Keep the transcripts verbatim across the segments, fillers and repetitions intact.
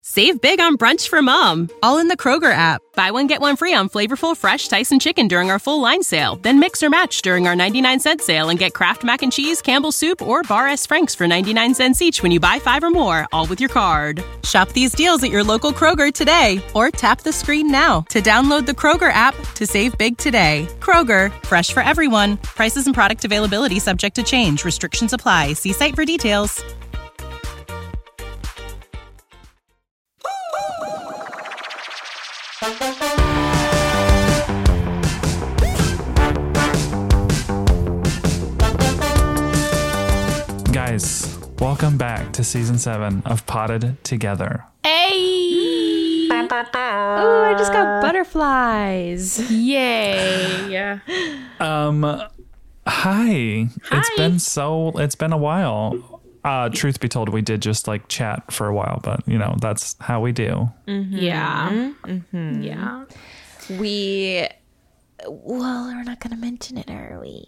Save big on brunch for mom, all in the Kroger app. Buy one, get one free on flavorful, fresh Tyson chicken during our full line sale. Then mix or match during our ninety-nine cent sale and get Kraft Mac and Cheese, Campbell's Soup, or Bar S. Frank's for ninety-nine cents each when you buy five or more, all with your card. Shop these deals at your local Kroger today, or tap the screen now to download the Kroger app to save big today. Kroger, fresh for everyone. Prices and product availability subject to change. Restrictions apply. See site for details. Guys, welcome back to season seven of Potted Together. Hey! Oh, I just got butterflies. Yay! Um, hi. Hi. It's been so, it's been a while. Uh, truth be told, we did just like chat for a while, but you know, that's how we do. Mm-hmm. Yeah. Mm-hmm. Yeah. We, well, we're not going to mention it, are we?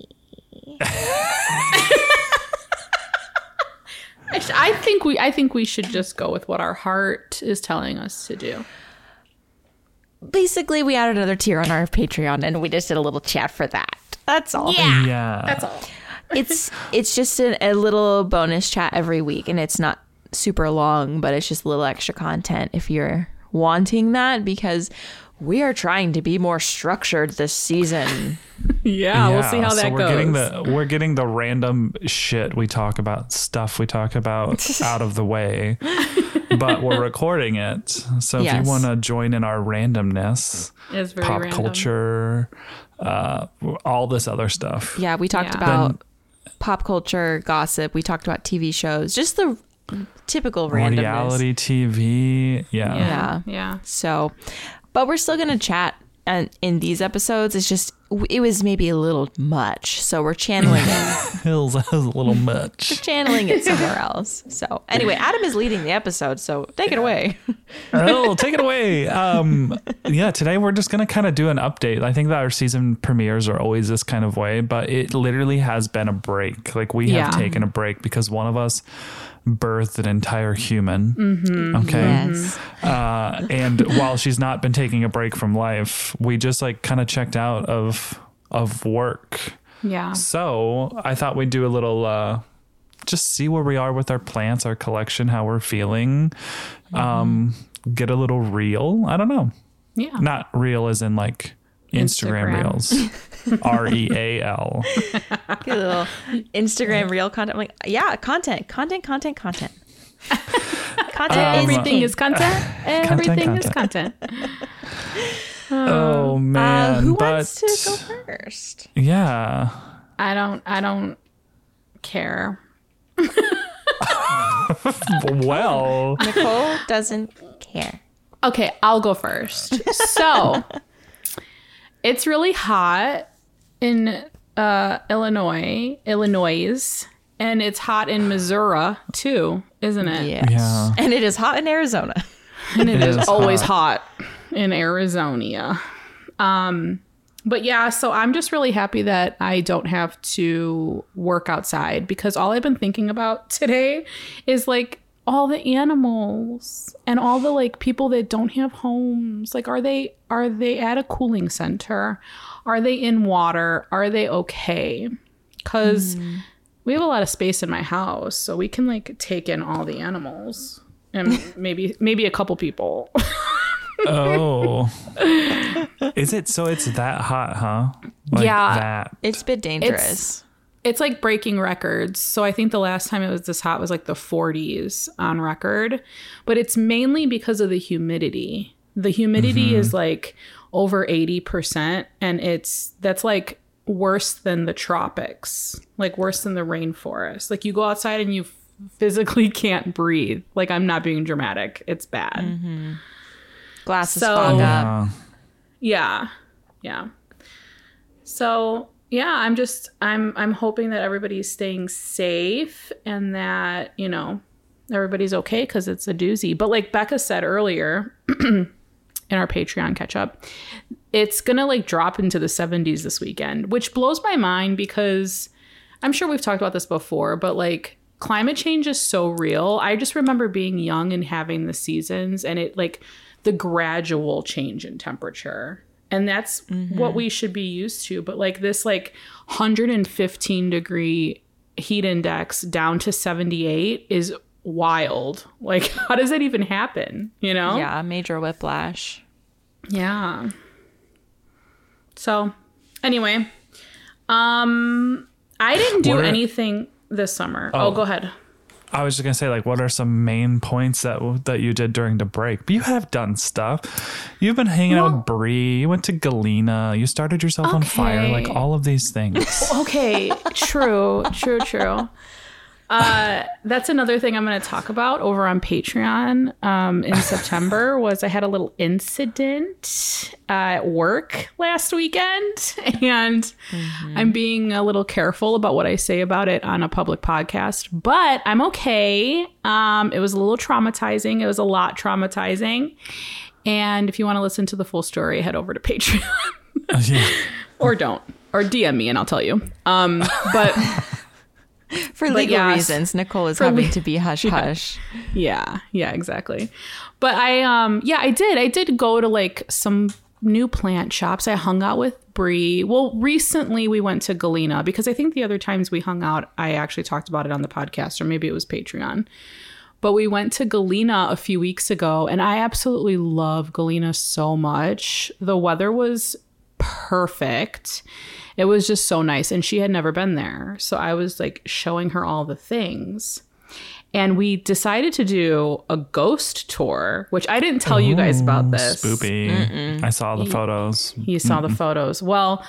I think we I think we should just go with what our heart is telling us to do. Basically, we added another tier on our Patreon, and we just did a little chat for that. That's all. Yeah. Yeah. That's all. It's it's just a, a little bonus chat every week, and it's not super long, but it's just a little extra content if you're wanting that, because we are trying to be more structured this season. Yeah, we'll see how so that we're goes. Getting the, we're getting the random shit we talk about, stuff we talk about out of the way, but we're recording it. So if Yes. you want to join in our randomness, It's very pop random. culture, uh, all this other stuff. Yeah, we talked Yeah. about pop culture, gossip. We talked about T V shows, just the typical randomness. Reality T V. Yeah. Yeah. Yeah. Yeah. So, but we're still going to chat and in these episodes. It's just, it was maybe a little much. So we're channeling it. It was, it was a little We're much. channeling it somewhere else. So anyway, Adam is leading the episode. So take it away. Oh, take it away. Um, yeah, today we're just going to kind of do an update. I think that our season premieres are always this kind of way, but it literally has been a break. Like we have Yeah. taken a break because one of us birthed an entire human. Mm-hmm. Okay. Yes. Uh, and while she's not been taking a break from life, we just like kind of checked out of, of work. Yeah. So I thought we'd do a little, uh, just see where we are with our plants, our collection, how we're feeling. Um, get a little real. I don't know. Yeah. Not real as in like Instagram, Instagram. reels. R E A L. Get a little Instagram reel content. I'm like, yeah, content, content, content, content. Content Um, is Everything king. is content. Everything is content. Oh man. Uh, who but wants to go first? yeah. I don't I don't care. Well, Nicole doesn't care. Okay, I'll go first. So, it's really hot in uh, Illinois, Illinois, and it's hot in Missouri too, isn't it? Yes. Yeah. And it is hot in Arizona. And it It is is always hot. hot in Arizona. Um, but yeah, so I'm just really happy that I don't have to work outside, because all I've been thinking about today is like all the animals and all the like people that don't have homes. Like, are they are they at a cooling center? Are they in water? Are they okay? Because we have a lot of space in my house, so we can like take in all the animals and maybe maybe a couple people. oh. Is it so it's that hot, huh? Like Yeah. that. It's a bit dangerous. It's like breaking records. So I think the last time it was this hot was like the forties on record, but it's mainly because of the humidity. The humidity Mm-hmm. is like over eighty percent, and it's that's like worse than the tropics, like worse than the rainforest. Like you go outside and you physically can't breathe. Like, I'm not being dramatic. It's bad. Mm-hmm. Glasses So- fog up. Yeah. Yeah. Yeah. So, yeah, I'm just I'm I'm hoping that everybody's staying safe and that, you know, everybody's okay, cuz it's a doozy. But like Becca said earlier in our Patreon catch up, it's going to like drop into the seventies this weekend, which blows my mind because I'm sure we've talked about this before, but like climate change is so real. I just remember being young and having the seasons and it like the gradual change in temperature. And that's mm-hmm. what we should be used to. But like this like one hundred fifteen degree heat index down to seventy-eight is wild. Like, how does that even happen? You know? Yeah, major whiplash. Yeah. So anyway, um, I didn't do are, anything this summer. Oh. oh, go ahead. I was just gonna say, like, what are some main points that that you did during the break? But you have done stuff. You've been hanging well, out with Bree. You went to Galena. You started yourself okay. on fire. Like all of these things. Okay, true, true, true. Uh, that's another thing I'm going to talk about over on Patreon um, in September was I had a little incident uh, at work last weekend, and mm-hmm. I'm being a little careful about what I say about it on a public podcast, but I'm okay. Um, it was a little traumatizing. It was a lot traumatizing. And if you want to listen to the full story, head over to Patreon yeah. or don't, or D M me and I'll tell you. Um, but... For legal yeah, reasons, Nicole is having le- to be hush hush. Yeah, yeah, exactly. But I, um, yeah, I did. I did go to like some new plant shops. I hung out with Bree. Well, recently we went to Galena because I think the other times we hung out, I actually talked about it on the podcast, or maybe it was Patreon. But we went to Galena a few weeks ago, and I absolutely love Galena so much. The weather was perfect. It was just so nice. And she had never been there. So I was like showing her all the things. And we decided to do a ghost tour, which I didn't tell Ooh, you guys about this. Spoopy. Mm-mm. I saw the photos. You saw Mm-mm. the photos. Well,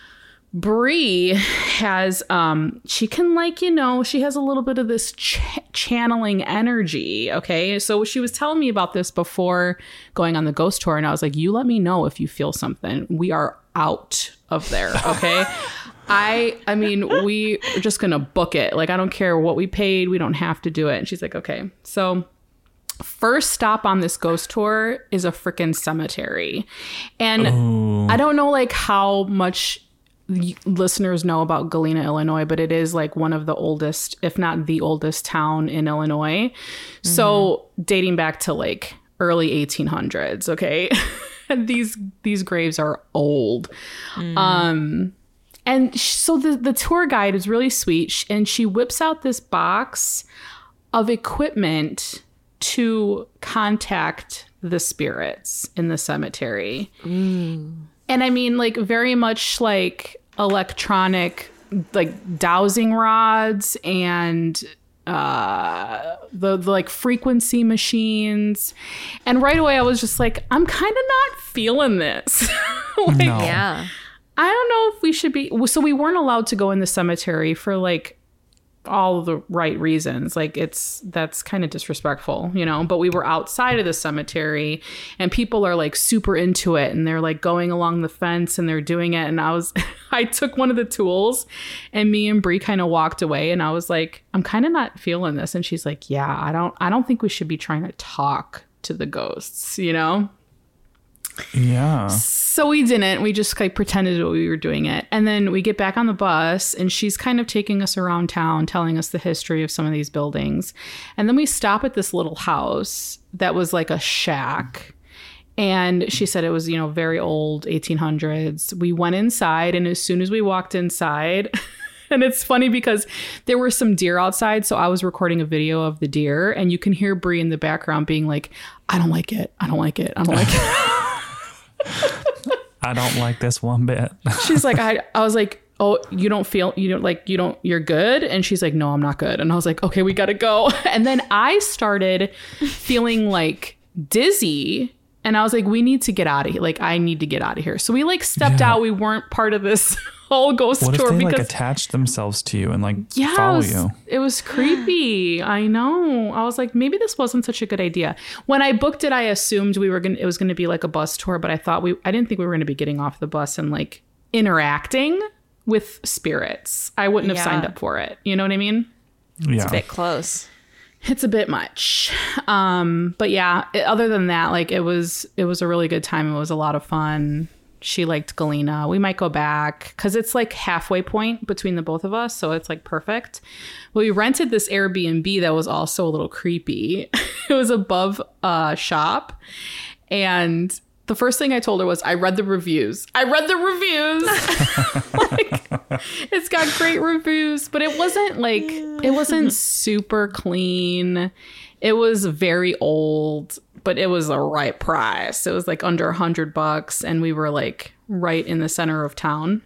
Bree has, um, she can like, you know, she has a little bit of this ch- channeling energy. Okay. So she was telling me about this before going on the ghost tour. And I was like, you let me know if you feel something. We are out of there. Okay. I, I mean, we are just going to book it. Like, I don't care what we paid. We don't have to do it. And she's like, okay. So first stop on this ghost tour is a freaking cemetery. And Ooh. I don't know like how much listeners know about Galena, Illinois, but it is like one of the oldest, if not the oldest town in Illinois. Mm-hmm. So dating back to like early eighteen hundreds. Okay. And these, these graves are old. Mm. Um, and sh- so the, the tour guide is really sweet. Sh- and she whips out this box of equipment to contact the spirits in the cemetery. Mm. And I mean, like, very much like electronic, like dowsing rods and uh, the, the like frequency machines. And right away I was just like, I'm kind of not feeling this. like, no. Yeah. I don't know if we should be. So we weren't allowed to go in the cemetery for like all the right reasons. Like it's, that's kind of disrespectful, you know, but we were outside of the cemetery and people are like super into it and they're like going along the fence and they're doing it. And I was, I took one of the tools and me and Bree kind of walked away and I was like, I'm kind of not feeling this. And she's like, yeah, I don't, I don't think we should be trying to talk to the ghosts, you know? Yeah. So we didn't. We just like pretended that we were doing it. And then we get back on the bus and she's kind of taking us around town, telling us the history of some of these buildings. And then we stop at this little house that was like a shack. And she said it was, you know, very old, eighteen hundreds. We went inside and as soon as we walked inside... And it's funny because there were some deer outside. So I was recording a video of the deer and you can hear Bree in the background being like, I don't like it. I don't like it. I don't like it. I don't like this one bit. She's like, I, I was like, oh, you don't feel, you don't like, you don't, you're good. And she's like, no, I'm not good. And I was like, okay, we got to go. And then I started feeling like dizzy. And I was like, we need to get out of here. Like, I need to get out of here. So we like stepped yeah. out. We weren't part of this whole ghost what tour if they because like attached themselves to you and like yeah, follow it was, you. It was creepy. I know. I was like, maybe this wasn't such a good idea. When I booked it, I assumed we were gonna it was gonna be like a bus tour, but I thought we I didn't think we were gonna be getting off the bus and like interacting with spirits. I wouldn't have yeah. signed up for it. You know what I mean? Yeah. It's a bit close. It's a bit much. Um, but yeah, it, other than that, like it was, it was a really good time. It was a lot of fun. She liked Galena. We might go back because it's like halfway point between the both of us. So it's like perfect. Well, we rented this Airbnb that was also a little creepy. It was above a shop. And the first thing I told her was, I read the reviews. I read the reviews. Like, it's got great reviews, but it wasn't like, it wasn't super clean. It was very old, but it was the right price. It was like under a hundred bucks. And we were like right in the center of town.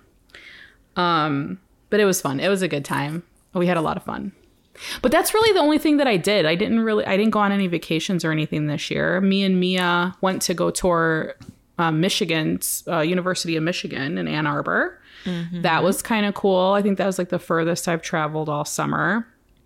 Um, but it was fun. It was a good time. We had a lot of fun. But that's really the only thing that I did. I didn't really, I didn't go on any vacations or anything this year. Me and Mia went to go tour uh, Michigan's uh, University of Michigan in Ann Arbor. Mm-hmm. That was kind of cool. I think that was like the furthest I've traveled all summer.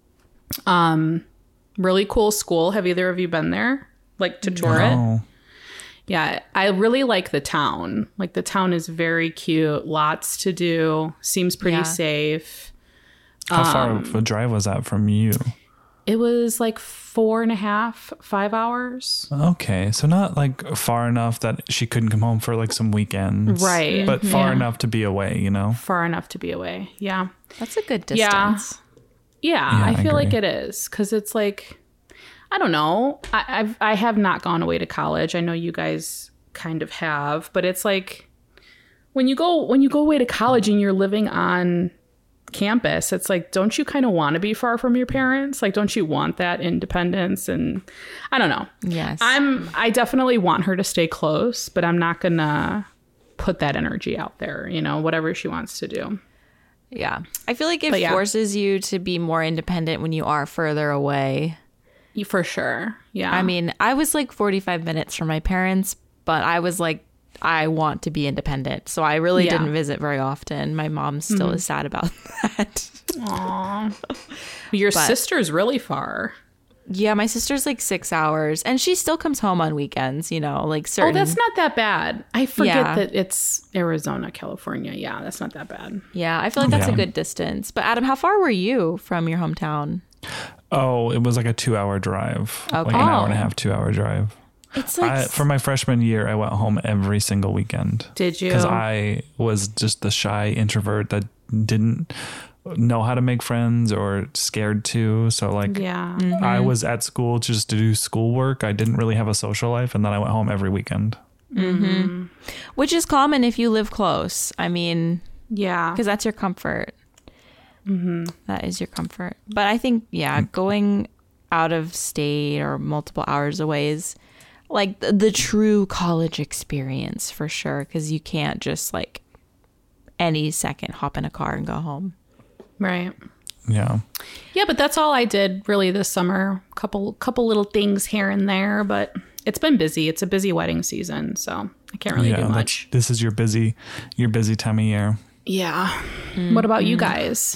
Um, really cool school. Have either of you been there? Like to tour No. it? Yeah, I really like the town. Like the town is very cute. Lots to do. Seems pretty Yeah. safe. How far of a drive was that from you? It was like four and a half, five hours. Okay, so not like far enough that she couldn't come home for like some weekends. Right. But far Yeah. enough to be away, you know? Far enough to be away. Yeah. That's a good Yeah. distance. Yeah, Yeah, I I feel like agree. it is because it's like, I don't know. I, I've, I have not gone away to college. I know you guys kind of have, but it's like when you go, when you go away to college and you're living on campus, it's like, don't you kind of want to be far from your parents? Like, don't you want that independence? And I don't know. Yes. I'm, I definitely want her to stay close, but I'm not gonna put that energy out there, you know, whatever she wants to do. Yeah. I feel like it But yeah. forces you to be more independent when you are further away. You- For sure. Yeah. I mean, I was like forty-five minutes from my parents, but I was like, I want to be independent. So I really Yeah. didn't visit very often. My mom still is sad about that. Aw. Your But- sister's really far. Yeah, my sister's like six hours and she still comes home on weekends, you know, like certain. Oh, that's not that bad. I forget Yeah. that it's Arizona, California. Yeah, that's not that bad. Yeah, I feel like that's Yeah. a good distance. But Adam, how far were you from your hometown? Oh, it was like a two hour drive. Okay. Like an hour and a Oh. half, two hour drive. It's like I, for my freshman year, I went home every single weekend. Did you? Because I was just the shy introvert that didn't know how to make friends or scared to. So like Yeah. I was at school just to do schoolwork. I didn't really have a social life. And then I went home every weekend. which is common if you live close. I mean, Yeah. because that's your comfort. That is your comfort. But I think, yeah, going out of state or multiple hours away is like the, the true college experience for sure. Because you can't just like any second hop in a car and go home. Right. Yeah. Yeah, but that's all I did really this summer. Couple couple little things here and there, but it's been busy. It's a busy wedding season, so I can't really yeah. do that- much. This is your busy, your busy time of year. Yeah. What about you guys?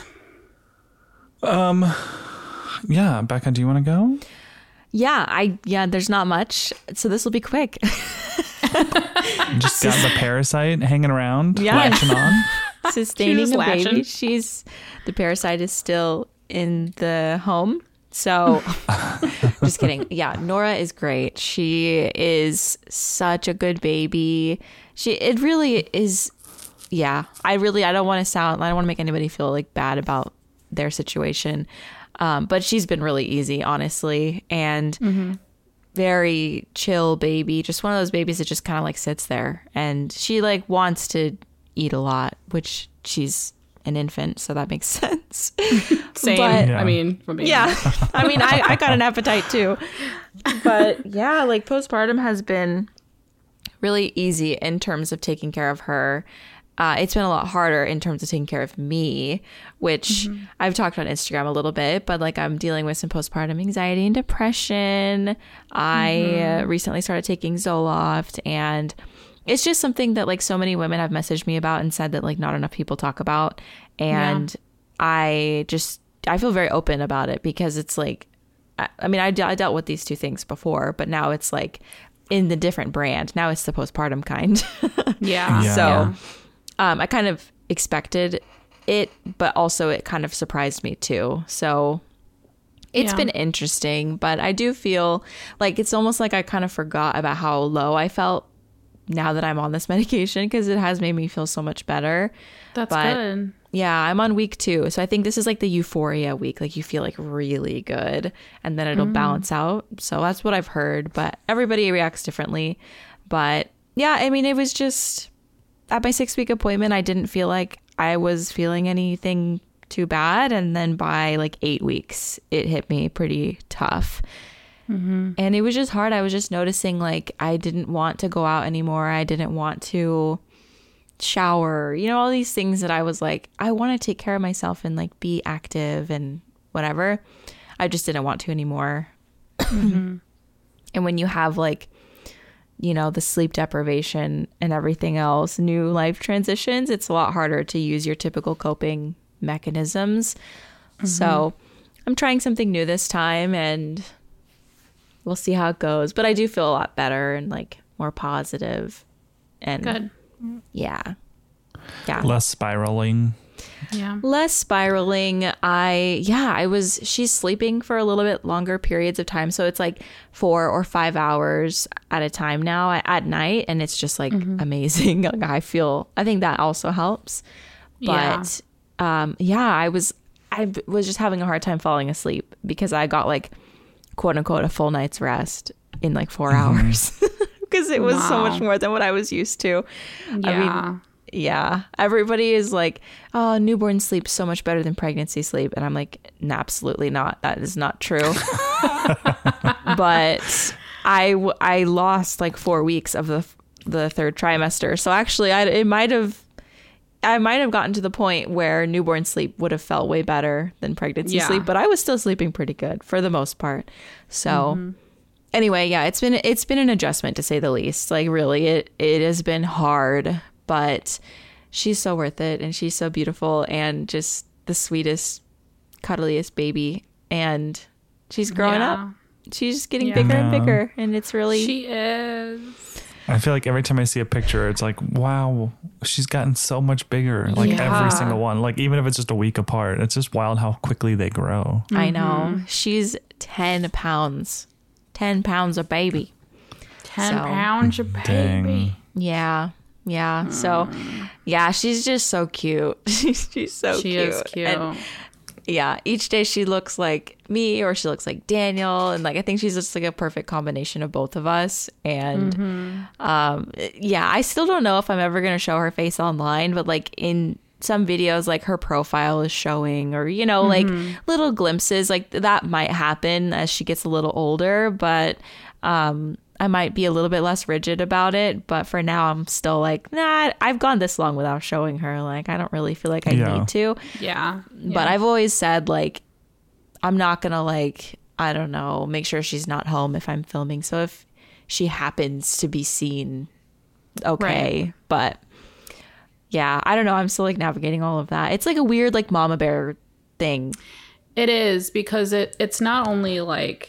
Yeah. Becca, do you want to go? Yeah, I yeah, there's not much. So this will be quick. Just got the parasite hanging around, Yeah. latching on. Sustaining She's a baby. latching. She's the parasite is still in the home. So just kidding. Yeah, Nora is great. She is such a good baby. She it really is yeah. I really I don't want to sound I don't want to make anybody feel like bad about their situation. Um, but she's been really easy, honestly. And very chill baby. Just one of those babies that just kind of like sits there. And she like wants to eat a lot, which she's an infant, so that makes sense. Same. But- Yeah. I mean, for me. Yeah. I mean, I, I got an appetite too. But yeah, like postpartum has been really easy in terms of taking care of her. Uh, it's been a lot harder in terms of taking care of me, which I've talked about Instagram a little bit, but like I'm dealing with some postpartum anxiety and depression. I uh, recently started taking Zoloft, and it's just something that like so many women have messaged me about and said that like not enough people talk about. And I just, I feel very open about it because it's like, I, I mean, I, de- I dealt with these two things before, but now it's like in the different brand. Now it's the postpartum kind. Yeah. Yeah. So um, I kind of expected it, but also it kind of surprised me too. So it's Yeah. been interesting, but I do feel like it's almost like I kind of forgot about how low I felt now that I'm on this medication because it has made me feel so much better. That's but, good. Yeah, I'm on week two. So I think this is like the euphoria week. Like you feel like really good and then it'll mm. balance out. So that's what I've heard. But everybody reacts differently. But yeah, I mean, it was just at my six week appointment, I didn't feel like I was feeling anything too bad. And then by like eight weeks, it hit me pretty tough. Mm-hmm. And it was just hard. I was just noticing like I didn't want to go out anymore. I didn't want to shower, you know, all these things that I was like, I want to take care of myself and like be active and whatever. I just didn't want to anymore. Mm-hmm. And when you have like, you know, the sleep deprivation and everything else, new life transitions, it's a lot harder to use your typical coping mechanisms. Mm-hmm. So I'm trying something new this time and we'll see how it goes. But I do feel a lot better and like more positive and good. Yeah. Yeah. Less spiraling. Yeah. Less spiraling. I, yeah, I was, she's sleeping for a little bit longer periods of time. So it's like four or five hours at a time now at, at night. And it's just like mm-hmm. amazing. Like I feel, I think that also helps. But yeah. um, yeah, I was, I was just having a hard time falling asleep because I got like, quote unquote, a full night's rest in like four mm-hmm. hours because it was wow. so much more than what I was used to. Yeah. I mean, yeah. Everybody is like, oh, newborn sleep so much better than pregnancy sleep. And I'm like, nah, absolutely not. That is not true. But I, w- I lost like four weeks of the the third trimester. So actually, I, it might have, I might have gotten to the point where newborn sleep would have felt way better than pregnancy yeah. sleep, but I was still sleeping pretty good for the most part. So mm-hmm. anyway, yeah, it's been it's been an adjustment to say the least. Like really, it it has been hard, but she's so worth it, and she's so beautiful, and just the sweetest, cuddliest baby, and she's growing yeah. up. She's just getting yeah. bigger and bigger, and it's really she is. I feel like every time I see a picture, it's like, wow, she's gotten so much bigger. Like yeah. every single one, like even if it's just a week apart, it's just wild how quickly they grow. Mm-hmm. I know. She's ten pounds, ten pounds of baby. ten so, pounds of baby. Dang. Yeah. Yeah. Mm. So yeah, she's just so cute. she's so she cute. She is cute. And, yeah, each day she looks like me or she looks like Daniel, and like I think she's just like a perfect combination of both of us. And mm-hmm. um yeah, I still don't know if I'm ever gonna show her face online, but like in some videos like her profile is showing, or you know, mm-hmm. like little glimpses, like that might happen as she gets a little older, but um I might be a little bit less rigid about it, but for now I'm still like, nah, I've gone this long without showing her. Like, I don't really feel like I yeah. need to. Yeah. But yeah. I've always said, like, I'm not going to, like, I don't know, make sure she's not home if I'm filming. So if she happens to be seen, okay. Right. But yeah, I don't know. I'm still, like, navigating all of that. It's like a weird, like, mama bear thing. It is, because it it's not only, like,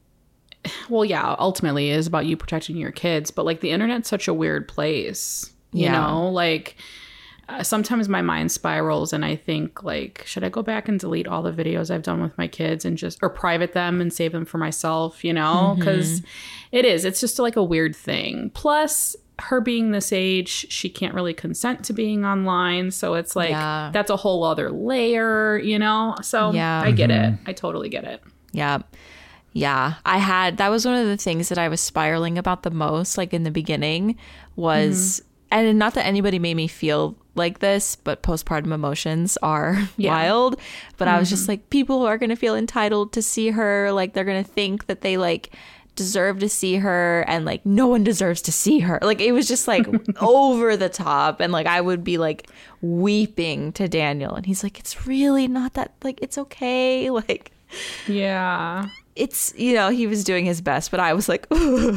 well, yeah, ultimately it is about you protecting your kids, but like the internet's such a weird place, you yeah. know, like uh, sometimes my mind spirals and I think like, should I go back and delete all the videos I've done with my kids and just, or private them and save them for myself, you know, because mm-hmm. it is, it's just like a weird thing. Plus her being this age, she can't really consent to being online. So it's like, yeah. that's a whole other layer, you know? So yeah. I get mm-hmm. it. I totally get it. Yeah. Yeah, I had, that was one of the things that I was spiraling about the most, like in the beginning was, mm-hmm. and not that anybody made me feel like this, but postpartum emotions are yeah. wild. But mm-hmm. I was just like, people are going to feel entitled to see her. Like they're going to think that they like deserve to see her, and like no one deserves to see her. Like it was just like over the top. And like I would be like weeping to Daniel, and he's like, it's really not that, like, it's okay. Like, yeah. It's, you know, he was doing his best, but I was like,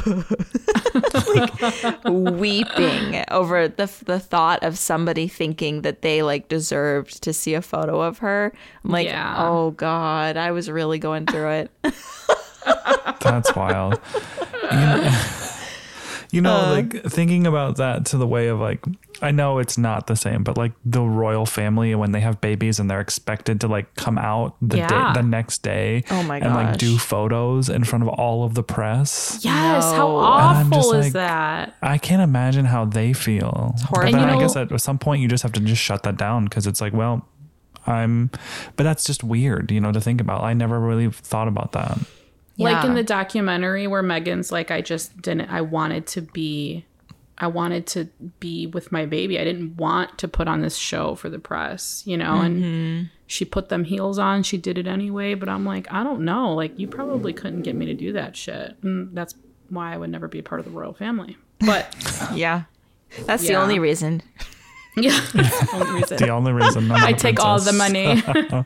like weeping over the the thought of somebody thinking that they like deserved to see a photo of her. I'm like, yeah. oh God, I was really going through it. That's wild. You know, You know, Uh. like thinking about that to the way of like, I know it's not the same, but like the royal family when they have babies and they're expected to like come out the Yeah. day, the next day Oh my and like gosh. do photos in front of all of the press. Yes, how No. And I'm just awful is like, that? I can't imagine how they feel. But horrifying. then And you I guess know- at some point you just have to just shut that down because it's like, well, I'm, but that's just weird, you know, to think about. I never really thought about that. Like in Yeah. the documentary where Megan's like, I just didn't, I wanted to be, I wanted to be with my baby. I didn't want to put on this show for the press, you know, and she put them heels on. She did it anyway. But I'm like, I don't know. Like, you probably couldn't get me to do that shit. And that's why I would never be a part of the royal family. But Yeah. That's the Yeah. only reason. yeah, that's the only reason. The only reason I'm I a take all the princess. money.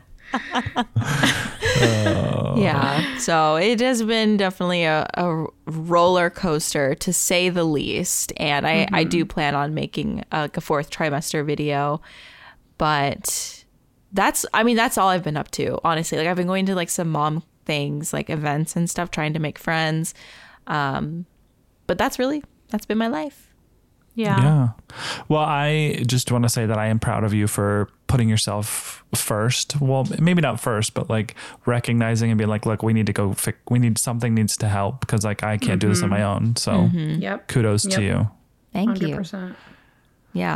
Yeah. So it has been definitely a, a roller coaster to say the least. And I, I do plan on making a, like a fourth trimester video. But that's, I mean, that's all I've been up to, honestly. Like I've been going to like some mom things, like events and stuff, trying to make friends. Um, but that's really, that's been my life. Yeah. Yeah. Well, I just want to say that I am proud of you for putting yourself first. Well, maybe not first, but like recognizing and being like, look, we need to go fix, we need something needs to help because like I can't do this on my own. So Yep. kudos Yep. to you. Thank one hundred you. percent. Yeah.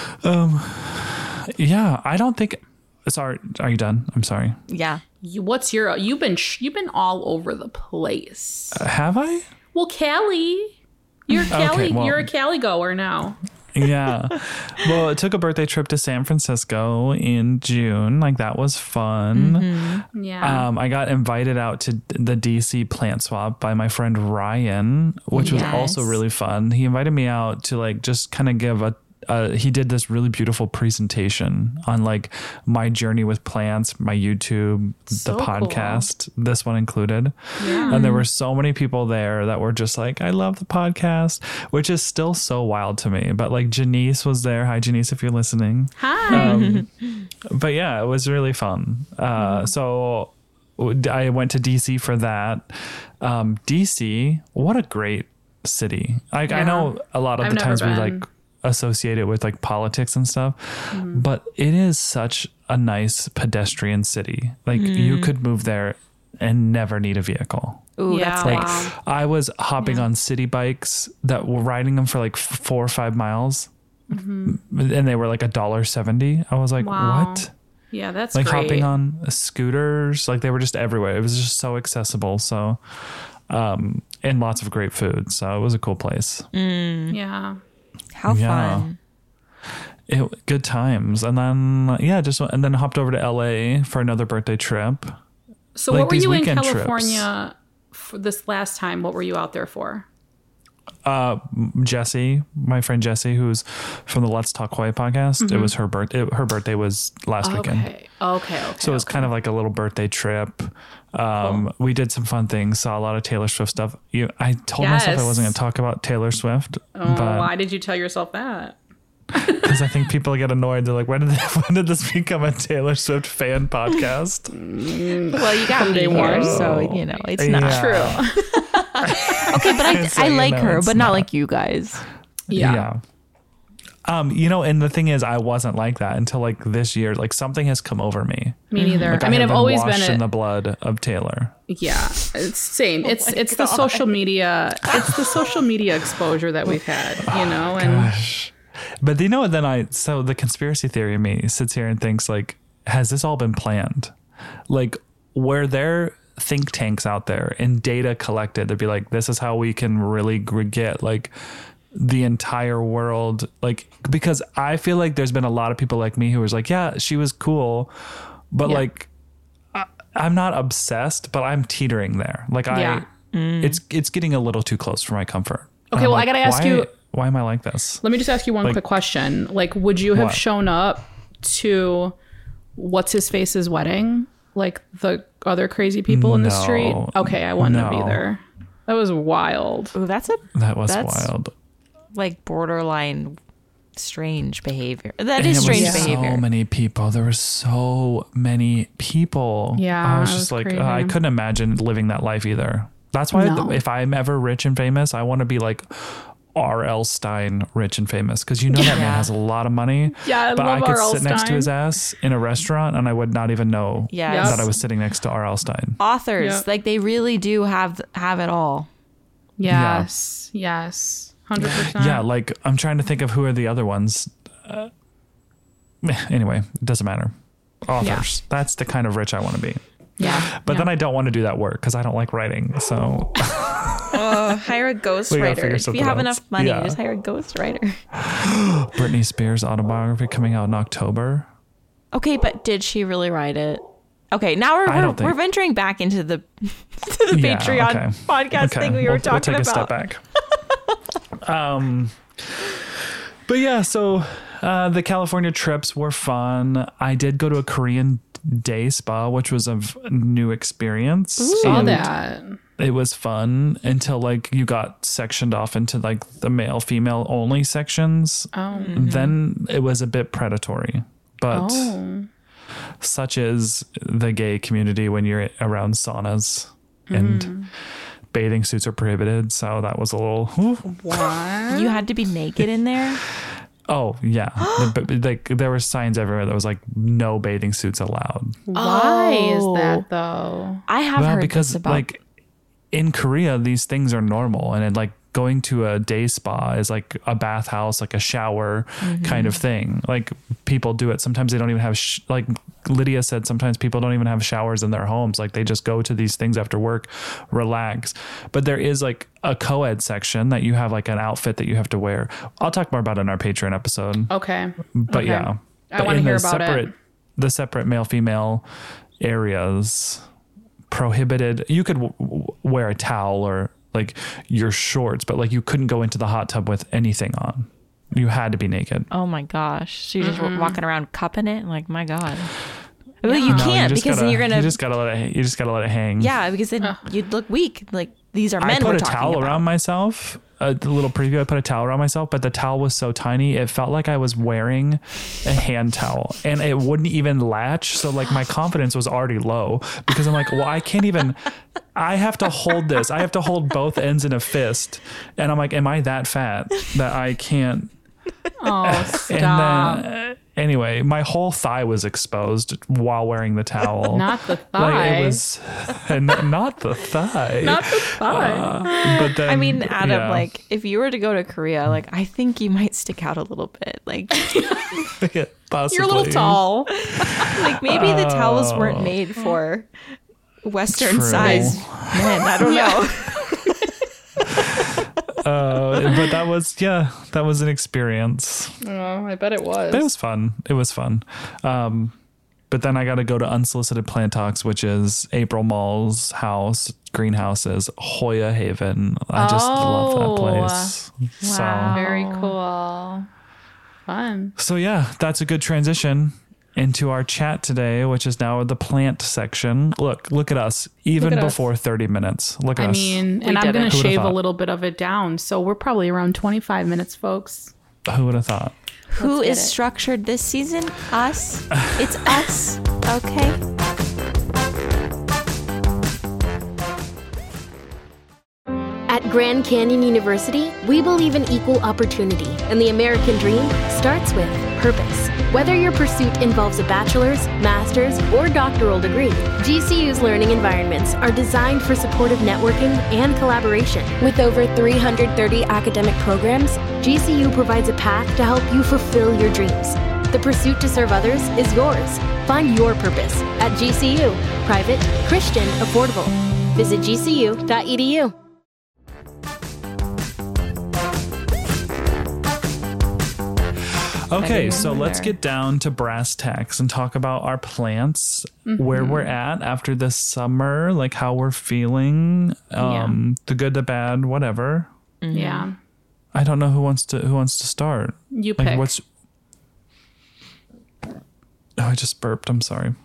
Yeah. I don't think, sorry. Are you done? I'm sorry. Yeah. You, what's your, you've been, sh- you've been all over the place. Uh, have I? Well, Cali. You're a Cali. well- You're a Cali goer now. Yeah. Well, it took a birthday trip to San Francisco in June. Like that was fun. Yeah. Um, I got invited out to the D C plant swap by my friend Ryan, which was Yes. also really fun. He invited me out to like just kind of give a, uh, he did this really beautiful presentation on like my journey with plants, my YouTube, So the cool. podcast, this one included. Yeah. And there were so many people there that were just like, I love the podcast, which is still so wild to me. But like Janice was there. Hi, Janice, if you're listening. Hi. Um, but yeah, it was really fun. Uh, so I went to D C for that. Um, D C, what a great city. Like I Yeah. know a lot of I've the never times we been. like associate it with like politics and stuff, but it is such a nice pedestrian city. Like you could move there and never need a vehicle. Ooh, Yeah, that's like- nice. Wow. I was hopping on city bikes that were riding them for like f- four or five miles, and they were like a dollar seventy. I was like, Wow. what? Yeah, that's Like great. hopping on scooters, like they were just everywhere. It was just so accessible. So, um, and lots of great food. So it was a cool place. Yeah. How Yeah. fun. It, good times. And then, yeah, just, and then hopped over to L A for another birthday trip. So Like what were these you in weekend California for this last time? What were you out there for? Uh, Jesse, my friend Jesse, who's from the Let's Talk Hawaii podcast. It was her birthday. Her birthday was last weekend. Okay. Okay. Okay. So it was kind of like a little birthday trip. Um, We did some fun things, saw a lot of Taylor Swift stuff. You, I told myself I Yes. wasn't going to talk about Taylor Swift, Oh, but why did you tell yourself that? because I think people get annoyed. They're like, when did, when did this become a Taylor Swift fan podcast? Well, you got me day here, one. so you know it's not Yeah. True. okay. But I, So, I you like know, her, it's but not not. like you guys. Yeah. Um, you know, and the thing is, I wasn't like that until like this year. Like something has come over me. Me neither. Like, I mean, have I've always washed been in a, the blood of Taylor. yeah. It's same. It's it's the social media. It's the social media exposure that we've had. You know, and Gosh. But you know what? Then I so the conspiracy theory in me sits here and thinks like, has this all been planned? Like, were there think tanks out there and data collected to be like, this is how we can really gr- get like the entire world, like, because I feel like there's been a lot of people like me who was like, yeah, she was cool, but Yeah. like I, I'm not obsessed, but I'm teetering there. Like Yeah. I, it's it's getting a little too close for my comfort. And Okay, I'm well, I like, gotta ask why- you- why am I like this? let me just ask you one Like- quick question. Like, would you have What? shown up to what's his face's wedding? Like the other crazy people in the No. street? Okay, I wouldn't have No. either. That was wild. Ooh, that's a That was That's- wild. like borderline strange behavior. That And is it was strange so behavior. many people. There were so many people. Yeah, I was it just was like, uh, I crazy. couldn't imagine living that life either. That's why No. if I'm ever rich and famous, I want to be like R L. Stein rich and famous, because you know that man has a lot of money. Yeah, I but love I could R L. sit next to Stein. his ass in a restaurant and I would not even know Yes. that I was sitting next to R L. Stein. Authors, Yep. like they really do have have it all. Yes. Yes. one hundred percent. Yeah, like I'm trying to think of who are the other ones. Uh, anyway, it doesn't matter. Authors. Yeah. That's the kind of rich I want to be. Yeah. But yeah. then I don't want to do that work because I don't like writing. So Oh, hire a We gotta ghostwriter. figure If something you have else. enough money, Yeah. just hire a ghostwriter. Britney Spears autobiography coming out in October. Okay, but did she really write it? Okay, now we're I we're, don't think- we're venturing back into the to the Yeah, Patreon okay. podcast Okay, thing we we'll, were talking we'll take about. a step back. um, but yeah, so uh, the California trips were fun. I did go to a Korean day spa, which was a v- new experience. Saw And that. It was fun until like you got sectioned off into like the male female only sections. Oh. Then it was a bit predatory, but Oh. such is the gay community when you're around saunas and bathing suits are prohibited. So that was a little, whew. What? You had to be naked in there. Oh yeah. The- but, like there were signs everywhere that was like no bathing suits allowed. Why Oh. is that though? I have Well, heard because this about. like in Korea, these things are normal, and it, like going to a day spa is like a bathhouse, like a shower kind of thing. Like people do it. Sometimes they don't even have, sh- like Lydia said, sometimes people don't even have showers in their homes. Like they just go to these things after work, relax. But there is like a co-ed section that you have like an outfit that you have to wear. I'll talk more about it in our Patreon episode. Okay. But Okay. yeah, I But wanna in hear the about it. separate, the separate male female areas prohibited. You could w- w- wear a towel or like your shorts, but like you couldn't go into the hot tub with anything on. You had to be naked. Oh my gosh! So you're just walking around cupping it, like my god. Well, you No, can't just because gotta, then you're gonna. You just gotta let it. You just gotta let it hang. yeah, because then you'd look weak. Like these are men I we're put a talking towel about. around myself. A little preview. I put a towel around myself, but the towel was so tiny, it felt like I was wearing a hand towel, and it wouldn't even latch. So like my confidence was already low because I'm like, well, I can't even. I have to hold this. I have to hold both ends in a fist, and I'm like, am I that fat that I can't? Oh, stop. And then uh, anyway, my whole thigh was exposed while wearing the towel. Not the thigh. Like it was, and not the thigh. Not the thigh. But then, I mean, Adam, yeah. like if you were to go to Korea, like I think you might stick out a little bit. Like, Possibly. You're a little tall. like maybe the towels weren't made for Western True. size men. I don't know. Uh, but that was, yeah, that was an experience. Oh, I bet it was. But it was fun. It was fun. Um, but then I got to go to Unsolicited Plant Talks, which is April Mall's house, greenhouses, Hoya Haven. I just love that Oh. place. Wow. Very cool. Fun. So, so yeah, that's a good transition into our chat today, which is now the plant section. Look, look at us, even Look at us. before thirty minutes. Look at I us. mean, We and I'm did going it. to Who would've shave a thought? little bit of it down. So we're probably around twenty-five minutes, folks. Who would have thought? Who Let's get is it. structured this season? Us. It's us. Okay. At Grand Canyon University, we believe in equal opportunity, and the American dream starts with purpose. Whether your pursuit involves a bachelor's, master's, or doctoral degree, G C U's learning environments are designed for supportive networking and collaboration. With over three hundred thirty academic programs, G C U provides a path to help you fulfill your dreams. The pursuit to serve others is yours. Find your purpose at G C U. Private, Christian, affordable. Visit G C U dot E D U. Okay, Better so than let's there. get down to brass tacks and talk about our plants, where we're at after this summer, like how we're feeling, um, the good, the bad, whatever. Yeah. I don't know who wants to who wants to start. You Like pick. what's Oh, I just burped. I'm sorry.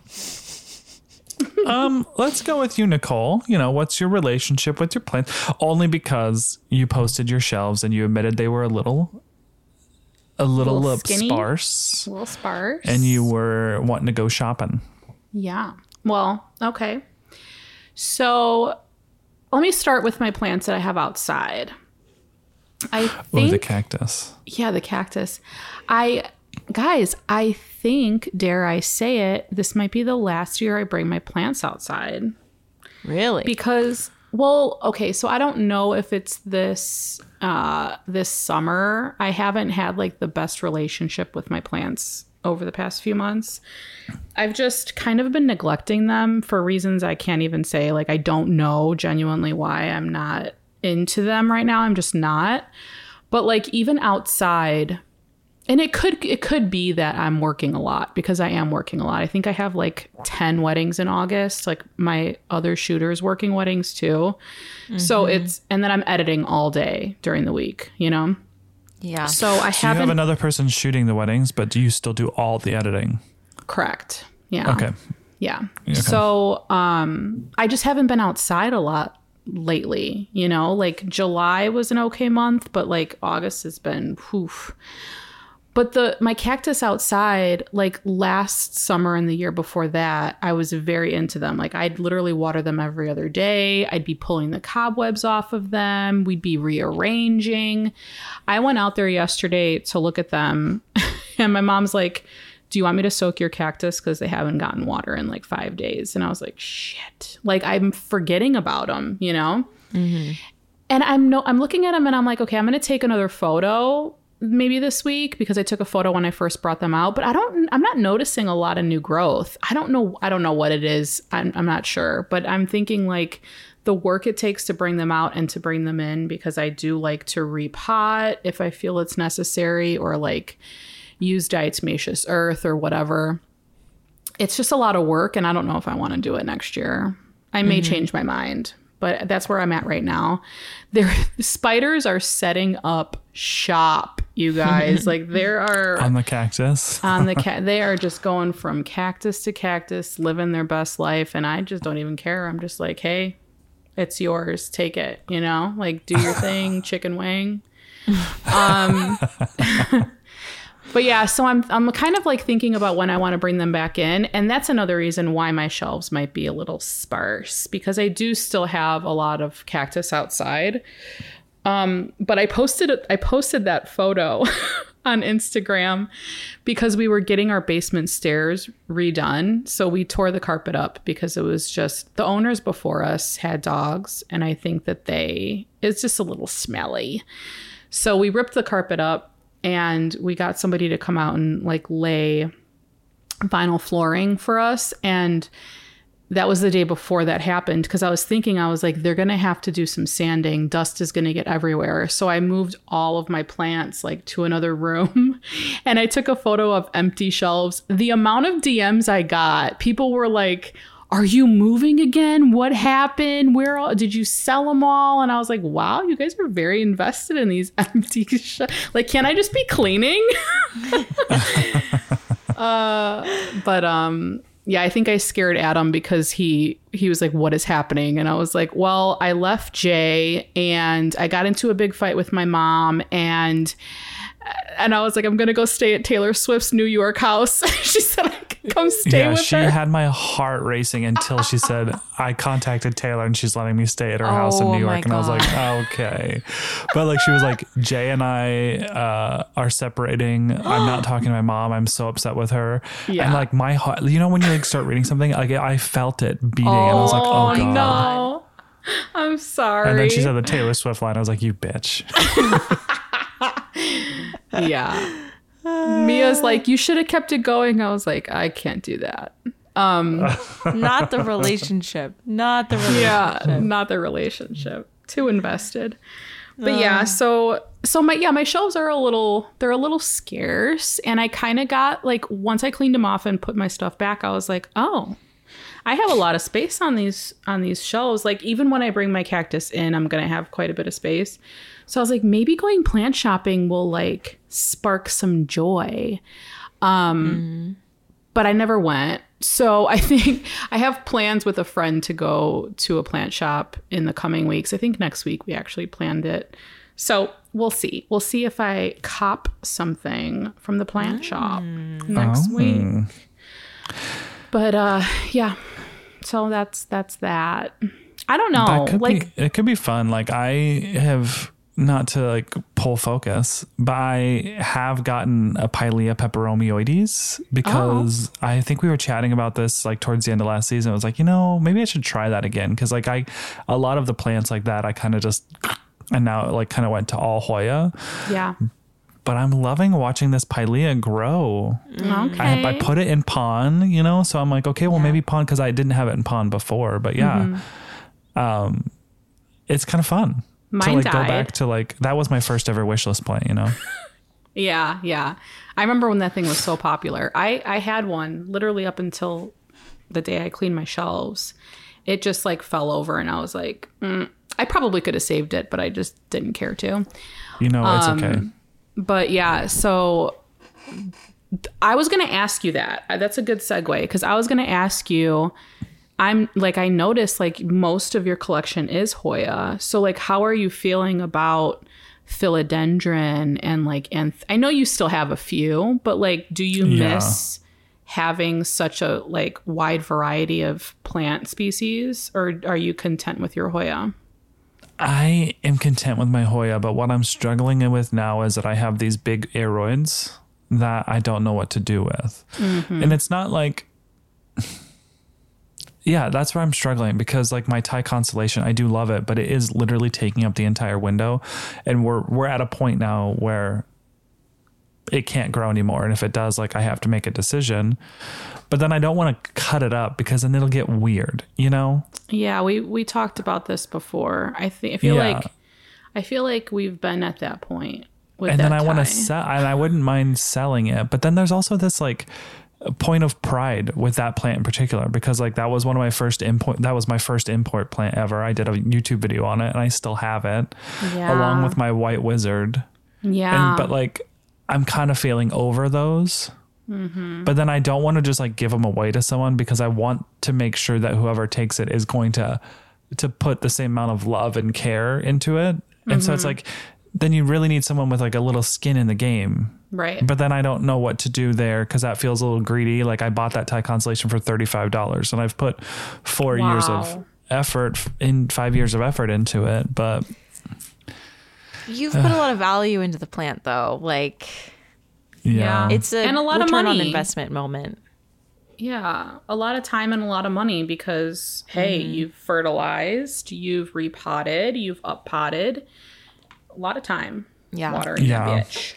um, let's go with you, Nicole. You know, what's your relationship with your plants? Only because you posted your shelves and you admitted they were a little a little, Little uh, skinny? sparse. A little sparse. And you were wanting to go shopping. Yeah. Well, okay. So let me start with my plants that I have outside. I think... Oh, the cactus. Yeah, the cactus. I... Guys, I think, dare I say it, this might be the last year I bring my plants outside. Really? Because, well, okay, so I don't know if it's this uh, this summer. I haven't had like the best relationship with my plants over the past few months. I've just kind of been neglecting them for reasons I can't even say. Like, I don't know genuinely why I'm not into them right now. I'm just not. But like even outside... And it could it could be that I'm working a lot, because I am working a lot. I think I have like ten weddings in August. Like my other shooters working weddings too. Mm-hmm. So it's, and then I'm editing all day during the week, you know? Yeah. So I so haven't. You have another person shooting the weddings, but do you still do all the editing? Correct. Yeah. Okay. Yeah. Okay. So um, I just haven't been outside a lot lately, you know? Like July was an okay month, but like August has been, poof. But the my cactus outside, like last summer and the year before that, I was very into them. Like I'd literally water them every other day. I'd be pulling the cobwebs off of them. We'd be rearranging. I went out there yesterday to look at them and my mom's like, do you want me to soak your cactus? Because they haven't gotten water in like five days. And I was like, shit, like I'm forgetting about them, you know? Mm-hmm. And I'm no, I'm looking at them and I'm like, okay, I'm going to take another photo maybe this week, because I took a photo when I first brought them out, but I don't, I'm not noticing a lot of new growth. I don't know. I don't know what it is. I'm, I'm not sure, but I'm thinking like the work it takes to bring them out and to bring them in, because I do like to repot if I feel it's necessary, or like use diatomaceous earth or whatever. It's just a lot of work. And I don't know if I want to do it next year. I may mm-hmm. change my mind, but that's where I'm at right now. There, spiders are setting up shop, you guys. Like there are on the cactus. on the cat. They are just going from cactus to cactus, living their best life, and I just don't even care. I'm just like, hey, it's yours. Take it. You know, like do your thing, chicken wing. Um. But yeah, so I'm I'm kind of like thinking about when I want to bring them back in. And that's another reason why my shelves might be a little sparse, because I do still have a lot of cactus outside. Um, but I posted I posted that photo on Instagram because we were getting our basement stairs redone. So we tore the carpet up because it was just, the owners before us had dogs. And I think that they, it's just a little smelly. So we ripped the carpet up. And we got somebody to come out and like lay vinyl flooring for us. And that was the day before that happened, because I was thinking, I was like, they're going to have to do some sanding. Dust is going to get everywhere. So I moved all of my plants like to another room and I took a photo of empty shelves. The amount of D Ms I got, people were like, are you moving again? What happened? Where all, did you sell them all? And I was like, wow, you guys are very invested in these empty sh- like, can I just be cleaning? uh, but um, yeah, I think I scared Adam because he he was like, what is happening? And I was like, well, I left Jay and I got into a big fight with my mom, and and I was like, I'm gonna go stay at Taylor Swift's New York house. She said I could come stay yeah, with she her. She had my heart racing until she said, I contacted Taylor and she's letting me stay at her oh, house in New York. And I was like, okay. But like, she was like, Jay and I uh, are separating. I'm not talking to my mom. I'm so upset with her. Yeah. And like my heart, you know, when you like start reading something, like I felt it beating oh, and I was like, oh God. No. I'm sorry. And then she said the Taylor Swift line. I was like, you bitch. Yeah. Mia's like, you should have kept it going. I was like, I can't do that. Um, not the relationship. Not the relationship. Yeah, not the relationship. Too invested. But uh. yeah, so so my yeah, my shelves are a little they're a little scarce. And I kind of got like, once I cleaned them off and put my stuff back, I was like, oh, I have a lot of space on these on these shelves. Like even when I bring my cactus in, I'm gonna have quite a bit of space. So I was like, maybe going plant shopping will like spark some joy. Um, mm. But I never went. So I think I have plans with a friend to go to a plant shop in the coming weeks. I think next week we actually planned it. So we'll see. We'll see if I cop something from the plant mm. shop next oh. week. But uh, yeah, so that's that's that. I don't know. That could like be, it could be fun. Like I have not to like pull focus, but I have gotten a Pilea peperomioides because oh. I think we were chatting about this like towards the end of last season. I was like, you know, maybe I should try that again. Cause like I, a lot of the plants like that, I kind of just, and now it like kind of went to all Hoya. Yeah. But I'm loving watching this Pilea grow. Okay. I, I put it in pond, you know, so I'm like, okay, well yeah. maybe pond, cause I didn't have it in pond before, but yeah, mm-hmm. um, it's kind of fun. Mine to like died. Go back to like, that was my first ever wish list plant, you know? yeah. Yeah. I remember when that thing was so popular. I, I had one literally up until the day I cleaned my shelves. It just like fell over and I was like, mm, I probably could have saved it, but I just didn't care to. You know, it's um, okay. But yeah, so I was going to ask you that. That's a good segue because I was going to ask you, I'm like, I noticed like most of your collection is Hoya. So like, how are you feeling about philodendron and like, and I know you still have a few, but like, do you yeah. miss having such a like wide variety of plant species, or are you content with your Hoya? I am content with my Hoya, but what I'm struggling with now is that I have these big aroids that I don't know what to do with. Mm-hmm. And it's not like, yeah, that's where I'm struggling because like my Thai constellation, I do love it, but it is literally taking up the entire window. And we're, we're at a point now where it can't grow anymore. And if it does, like I have to make a decision, but then I don't want to cut it up because then it'll get weird, you know? Yeah. We, we talked about this before. I think, I feel yeah. like, I feel like we've been at that point with and that then I Thai. want to sell, and I wouldn't mind selling it, but then there's also this like, a point of pride with that plant in particular, because like that was one of my first import, that was my first import plant ever. I did a YouTube video on it and I still have it yeah. along with my white wizard. Yeah. And, but like, I'm kind of feeling over those, mm-hmm. but then I don't want to just like give them away to someone because I want to make sure that whoever takes it is going to, to put the same amount of love and care into it. And mm-hmm. so it's like, then you really need someone with like a little skin in the game. Right. But then I don't know what to do there because that feels a little greedy. Like I bought that Thai constellation for thirty-five dollars and I've put four wow. years of effort in five years of effort into it. But you've put uh, a lot of value into the plant though. Like, yeah, it's a, and a lot of money on investment moment. Yeah. A lot of time and a lot of money because, hey, mm. you've fertilized, you've repotted, you've up potted. A lot of time yeah. watering yeah. that bitch.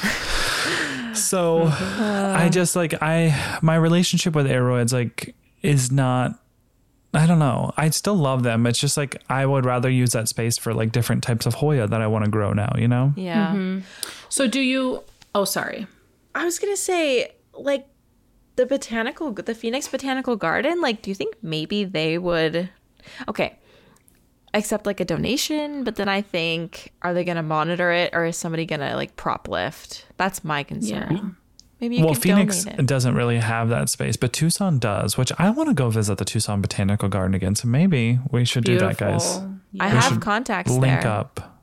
So uh, I just like, I, my relationship with aroids like is not, I don't know. I still love them. It's just like, I would rather use that space for like different types of Hoya that I want to grow now, you know? Yeah. Mm-hmm. So do you, oh, sorry. I was going to say like the botanical, the Phoenix Botanical Garden, like, do you think maybe they would, okay, accept like a donation, but then I think, are they going to monitor it or is somebody going to like prop lift? That's my concern. Yeah. Maybe you well, could Phoenix donate it. Doesn't really have that space, but Tucson does, which I want to go visit the Tucson Botanical Garden again. So maybe we should Beautiful. do that, guys. Yeah. I we have contacts link there. up.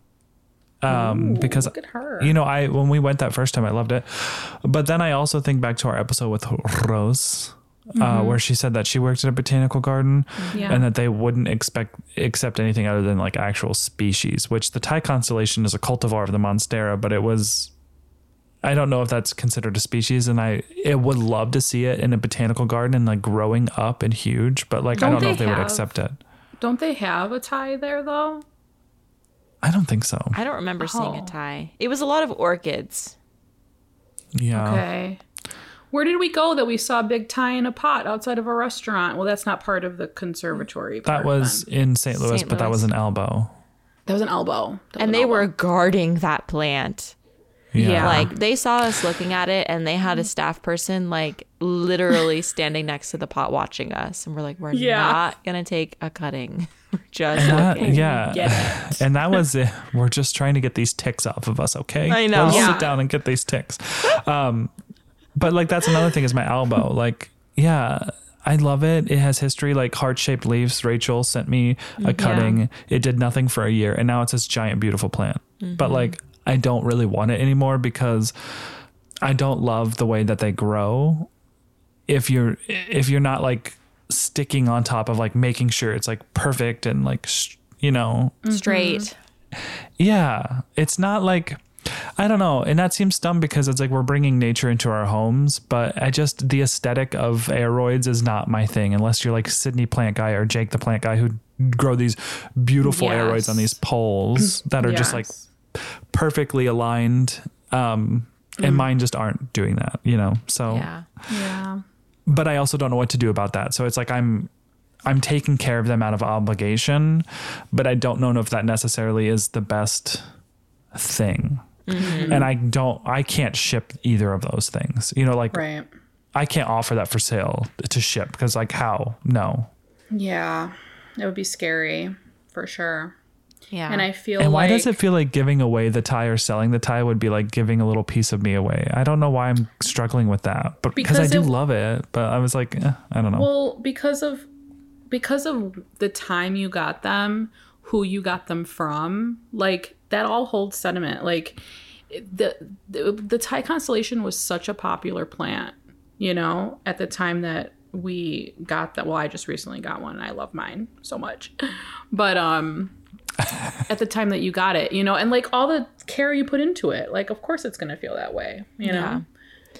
Um, Ooh, because, look at her. you know, I, when we went that first time, I loved it. But then I also think back to our episode with Rose, mm-hmm. uh, where she said that she worked at a botanical garden yeah. and that they wouldn't expect, accept anything other than like actual species, which the Thai constellation is a cultivar of the Monstera, but it was, I don't know if that's considered a species. And I, it would love to see it in a botanical garden and like growing up and huge, but like, don't I don't know if they have, would accept it. Don't they have a Thai there though? I don't think so. I don't remember oh. seeing a Thai. It was a lot of orchids. Yeah. Okay. Where did we go that we saw a big Thai in a pot outside of a restaurant? Well, that's not part of the conservatory. That was then. in Saint Louis, Saint but that was an elbow. That was an elbow. Was and an they elbow. were guarding that plant. Yeah. Yeah. Like they saw us looking at it and they had a staff person like literally standing next to the pot watching us. And we're like, we're Yeah. not going to take a cutting. We're just And that, looking. yeah. Get it. And that was it. We're just trying to get these ticks off of us, okay? I know. Let's Yeah. sit down and get these ticks. Um, but like that's another thing is my elbow. Like, yeah, I love it. It has history, like heart-shaped leaves. Rachel sent me a cutting. Yeah. It did nothing for a year. And now it's this giant, beautiful plant. Mm-hmm. But like, I don't really want it anymore because I don't love the way that they grow. If you're, if you're not like sticking on top of like making sure it's like perfect and like, you know, straight. yeah, it's not like, I don't know. And that seems dumb because it's like we're bringing nature into our homes, but I just, the aesthetic of aeroids is not my thing unless you're like Sydney Plant Guy or Jake the Plant Guy who grow these beautiful Yes. aeroids on these poles that are just like Yes. perfectly aligned. Um, and mine just aren't doing that, you know? So, Yeah. Yeah. but I also don't know what to do about that. So it's like I'm I'm taking care of them out of obligation, but I don't know if that necessarily is the best thing. Mm-hmm. And I don't I can't ship either of those things. You know, like Right. I can't offer that for sale to ship because like how? No. Yeah. It would be scary for sure. Yeah. And I feel And why like does it feel like giving away the tie or selling the tie would be like giving a little piece of me away? I don't know why I'm struggling with that, but because, Because I do it- love it. But I was like, eh, I don't know. well, because of because of the time you got them, who you got them from, like that all holds sentiment. Like the the, the Thai constellation was such a popular plant, you know, at the time that we got that. Well, I just recently got one and I love mine so much. But um at the time that you got it, you know, and like all the care you put into it, like of course it's going to feel that way, you know. Yeah.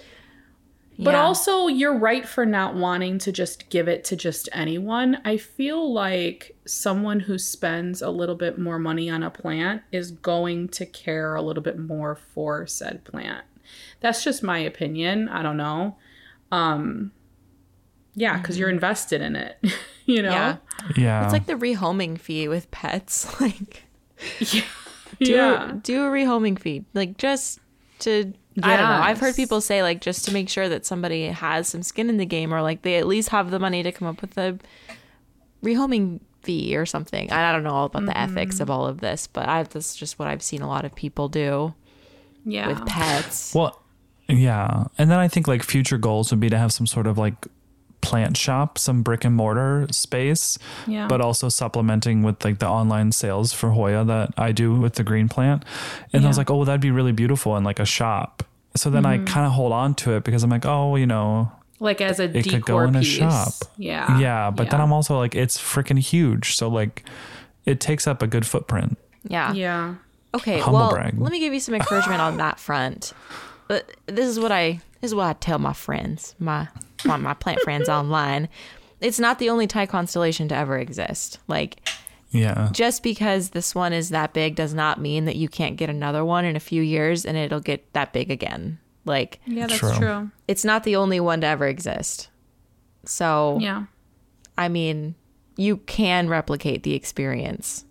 But Yeah. also, you're right for not wanting to just give it to just anyone. I feel like someone who spends a little bit more money on a plant is going to care a little bit more for said plant. That's just my opinion. I don't know. Um, yeah, because you're invested in it, you know? Yeah. yeah. It's like the rehoming fee with pets. Like, Yeah. do, yeah. do a rehoming fee. Like, just to, I don't know. I've heard Yes. people say, like, just to make sure that somebody has some skin in the game, or like they at least have the money to come up with a rehoming fee or something. I don't know all about the Mm-hmm. ethics of all of this, but I, this is just what I've seen a lot of people do Yeah. with pets. Well, yeah. And then I think like future goals would be to have some sort of like plant shop, some brick and mortar space, Yeah. but also supplementing with like the online sales for Hoya that I do with the green plant. And I was Yeah. like, oh, that'd be really beautiful in like a shop. So then Mm-hmm. I kind of hold on to it because I'm like, oh, you know, Like as a it decor could go in a piece. shop. Yeah. Yeah. But then I'm also like, it's freaking huge. So like it takes up a good footprint. Yeah. Yeah. Okay, Humble well, brag. let me give you some encouragement on that front. But this is what I this is what I tell my friends, my my, my plant friends online. It's not the only Thai constellation to ever exist. Like, Yeah. just because this one is that big does not mean that you can't get another one in a few years and it'll get that big again. Like, Yeah, that's True. true. it's not the only one to ever exist. So, Yeah. I mean, you can replicate the experience.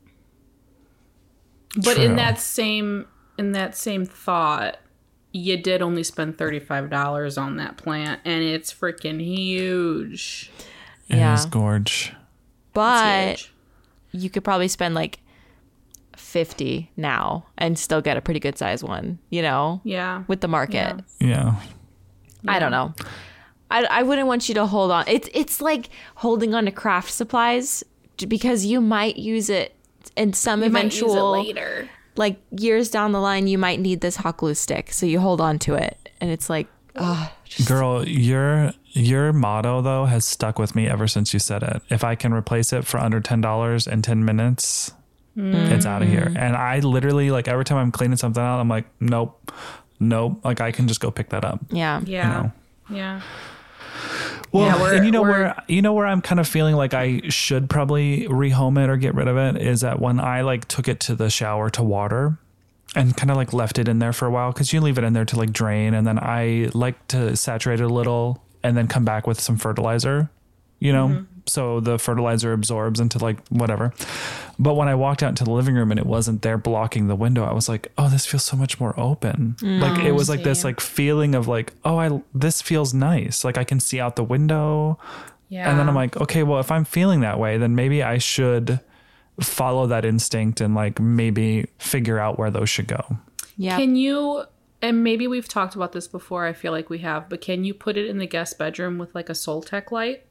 But True. in that same in that same thought, you did only spend thirty-five dollars on that plant and it's freaking huge. It Yeah. is gorge. But It's huge. you could probably spend like fifty now and still get a pretty good size one, you know, Yeah. with the market. Yeah. Yeah. I don't know. I, I wouldn't want you to hold on. It's it's like holding on to craft supplies j- because you might use it in some You might use it eventual, later. like years down the line, you might need this hot glue stick. So you hold on to it. And it's like, oh, Girl, your your motto though has stuck with me ever since you said it. If I can replace it for under ten dollars in ten minutes, it's out of here. And I literally like every time I'm cleaning something out, I'm like, nope, nope. Like I can just go pick that up. yeah. Yeah. know. Yeah. Well, Yeah, we're- and you know we're- where you know where I'm kind of feeling like I should probably rehome it or get rid of it is that when I like took it to the shower to water and kind of like left it in there for a while because you leave it in there to like drain and then I like to saturate it a little and then come back with some fertilizer, you know, Mm-hmm. so the fertilizer absorbs into like whatever. But when I walked out into the living room and it wasn't there blocking the window, I was like, oh, this feels so much more open. Like it was like this see. like feeling of like, oh, I this feels nice. Like I can see out the window. Yeah. And then I'm like, okay, well, if I'm feeling that way, then maybe I should follow that instinct and like maybe figure out where those should go. Yeah. Can you, and maybe we've talked about this before, I feel like we have, but can you put it in the guest bedroom with like a Soltec light?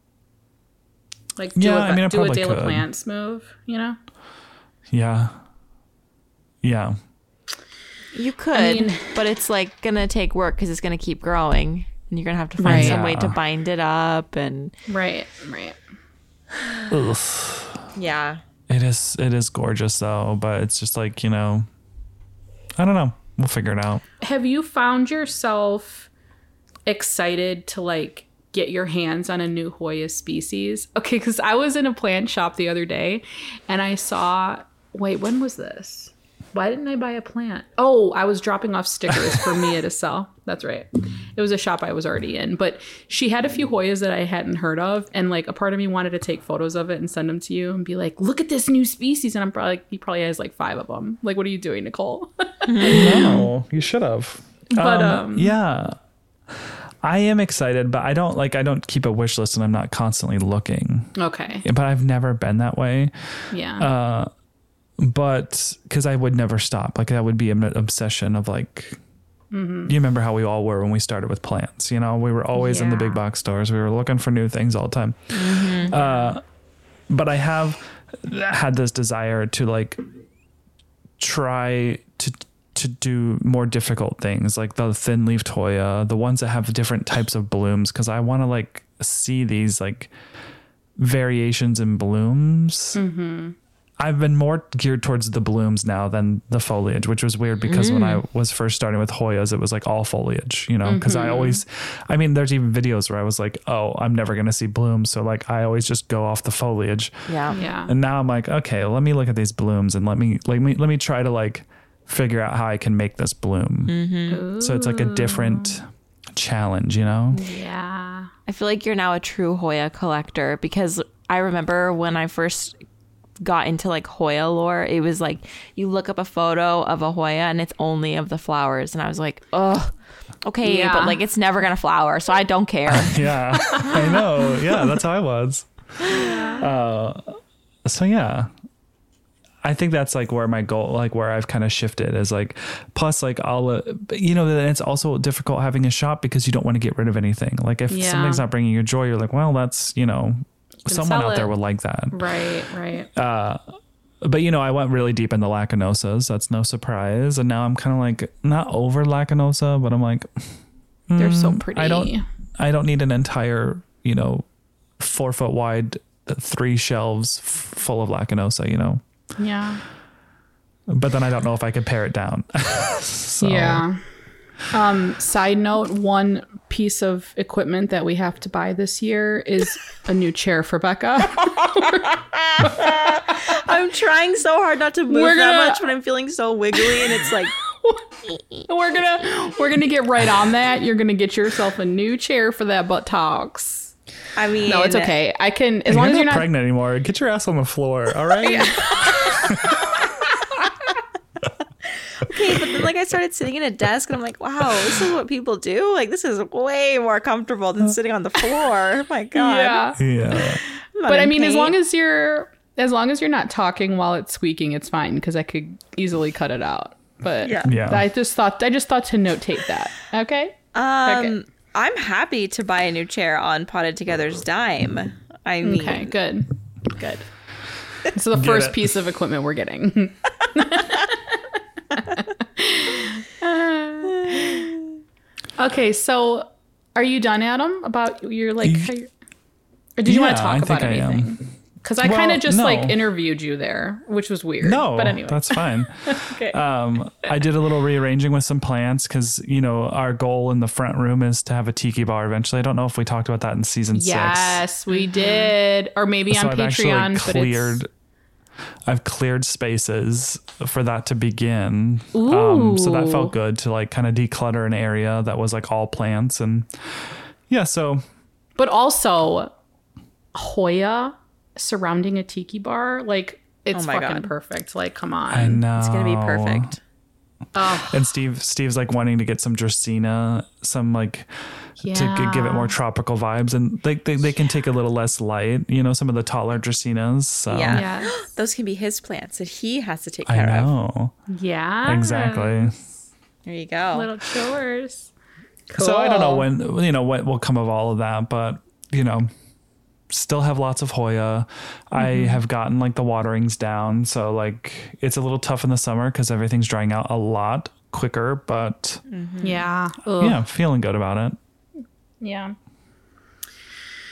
Like do Yeah, a, I mean, I do a probably De La could. Plants move, you know? Yeah. Yeah. You could, I mean- but it's like going to take work because it's going to keep growing. And you're going to have to find Right. some way to Yeah. bind it up. And Right, right. Ugh. yeah. It is it is gorgeous though, but it's just like, you know, I don't know. We'll figure it out. Have you found yourself excited to like get your hands on a new Hoya species? Okay, because I was in a plant shop the other day and I saw, wait, when was this? Why didn't I buy a plant? Oh, I was dropping off stickers for Mia to sell. That's right. It was a shop I was already in. But she had a few Hoyas that I hadn't heard of. And like a part of me wanted to take photos of it and send them to you and be like, look at this new species. And I'm probably like, he probably has like five of them. Like, what are you doing, Nicole? No, you should have. But um, um, yeah. I am excited, but I don't like I don't keep a wish list and I'm not constantly looking. Okay. But I've never been that way. Yeah. Uh, but because I would never stop. Like that would be an obsession of like, mm-hmm. You remember how we all were when we started with plants, you know, we were always yeah. in the big box stores. We were looking for new things all the time. Mm-hmm. Uh, but I have had this desire to like try to, to do more difficult things like the thin leafed Hoya, the ones that have different types of blooms. Cause I want to like see these like variations in blooms. Mm-hmm. I've been more geared towards the blooms now than the foliage, which was weird because mm. when I was first starting with Hoyas, it was like all foliage, you know, because mm-hmm. I always, I mean, there's even videos where I was like, oh, I'm never going to see blooms. So like, I always just go off the foliage. Yeah. Yeah. And now I'm like, okay, let me look at these blooms and let me, let me, let me try to like figure out how I can make this bloom. Mm-hmm. So it's like a different challenge, you know? Yeah. I feel like you're now a true Hoya collector because I remember when I first got into like Hoya lore, it was like you look up a photo of a Hoya and it's only of the flowers, and I was like, oh, okay, yeah. but like it's never gonna flower, so I don't care. Yeah, I know. Yeah, that's how I was. Uh, so yeah, I think that's like where my goal, like where I've kind of shifted is like, plus like I'll, uh, you know, then it's also difficult having a shop because you don't want to get rid of anything. Like if yeah. something's not bringing you joy, you're like, well, that's, you know, someone out it. there would like that. Right, right. Uh, but, you know, I went really deep into Lacunosas. That's no surprise. And now I'm kind of like, not over Lacunosa, but I'm like, mm, they're so pretty. I don't, I don't need an entire, you know, four foot wide, three shelves f- full of Lacunosa, you know? Yeah. But then I don't know if I could pare it down. So. Yeah. Um, side note, one piece of equipment that we have to buy this year is a new chair for Becca. I'm trying so hard not to move We're that gonna, much, but I'm feeling so wiggly and it's like we're gonna we're gonna get right on that. You're gonna get yourself a new chair for that butt talks. I mean, no, it's okay. I can as you're long as not you're not pregnant anymore. Get your ass on the floor, all right? Okay, but then like I started sitting at a desk and I'm like, wow, this is what people do? Like this is way more comfortable than sitting on the floor. Oh my God. Yeah. Yeah. But I mean, pain. as long as you're as long as you're not talking while it's squeaking, it's fine because I could easily cut it out. But yeah. yeah. I just thought I just thought to notate that. Okay. Um okay. I'm happy to buy a new chair on Potted Together's dime. I mean, okay, good. Good. So the first piece of equipment we're getting. Okay, so are you done, Adam? About your like, how you're, or did you yeah, want to talk I about think anything? Because I, I well, kind of just no. like interviewed you there, which was weird. No, but anyway, that's fine. Okay. Um, I did a little rearranging with some plants because you know our goal in the front room is to have a tiki bar eventually. I don't know if we talked about that in season yes, six. Yes, we did, or maybe so on I've Patreon. Actually cleared. But I've cleared spaces for that to begin. Ooh. Um, so that felt good to like kind of declutter an area that was like all plants and yeah. So, but also Hoya surrounding a tiki bar, like it's oh my fucking God. perfect. Like, come on, I know it's gonna be perfect. Oh. And Steve, Steve's like wanting to get some Dracaena, some like yeah. to g- give it more tropical vibes, and they they, they can take a little less light. You know, some of the taller Dracaenas. So. Yeah, yes. Those can be his plants that he has to take I care know. of. Yeah, exactly. There you go. Little chores. Cool. So I don't know when you know what will come of all of that, but you know. Still have lots of Hoya. Mm-hmm. I have gotten like the waterings down. So like it's a little tough in the summer because everything's drying out a lot quicker, but mm-hmm. yeah. Ugh. Yeah, feeling good about it. Yeah.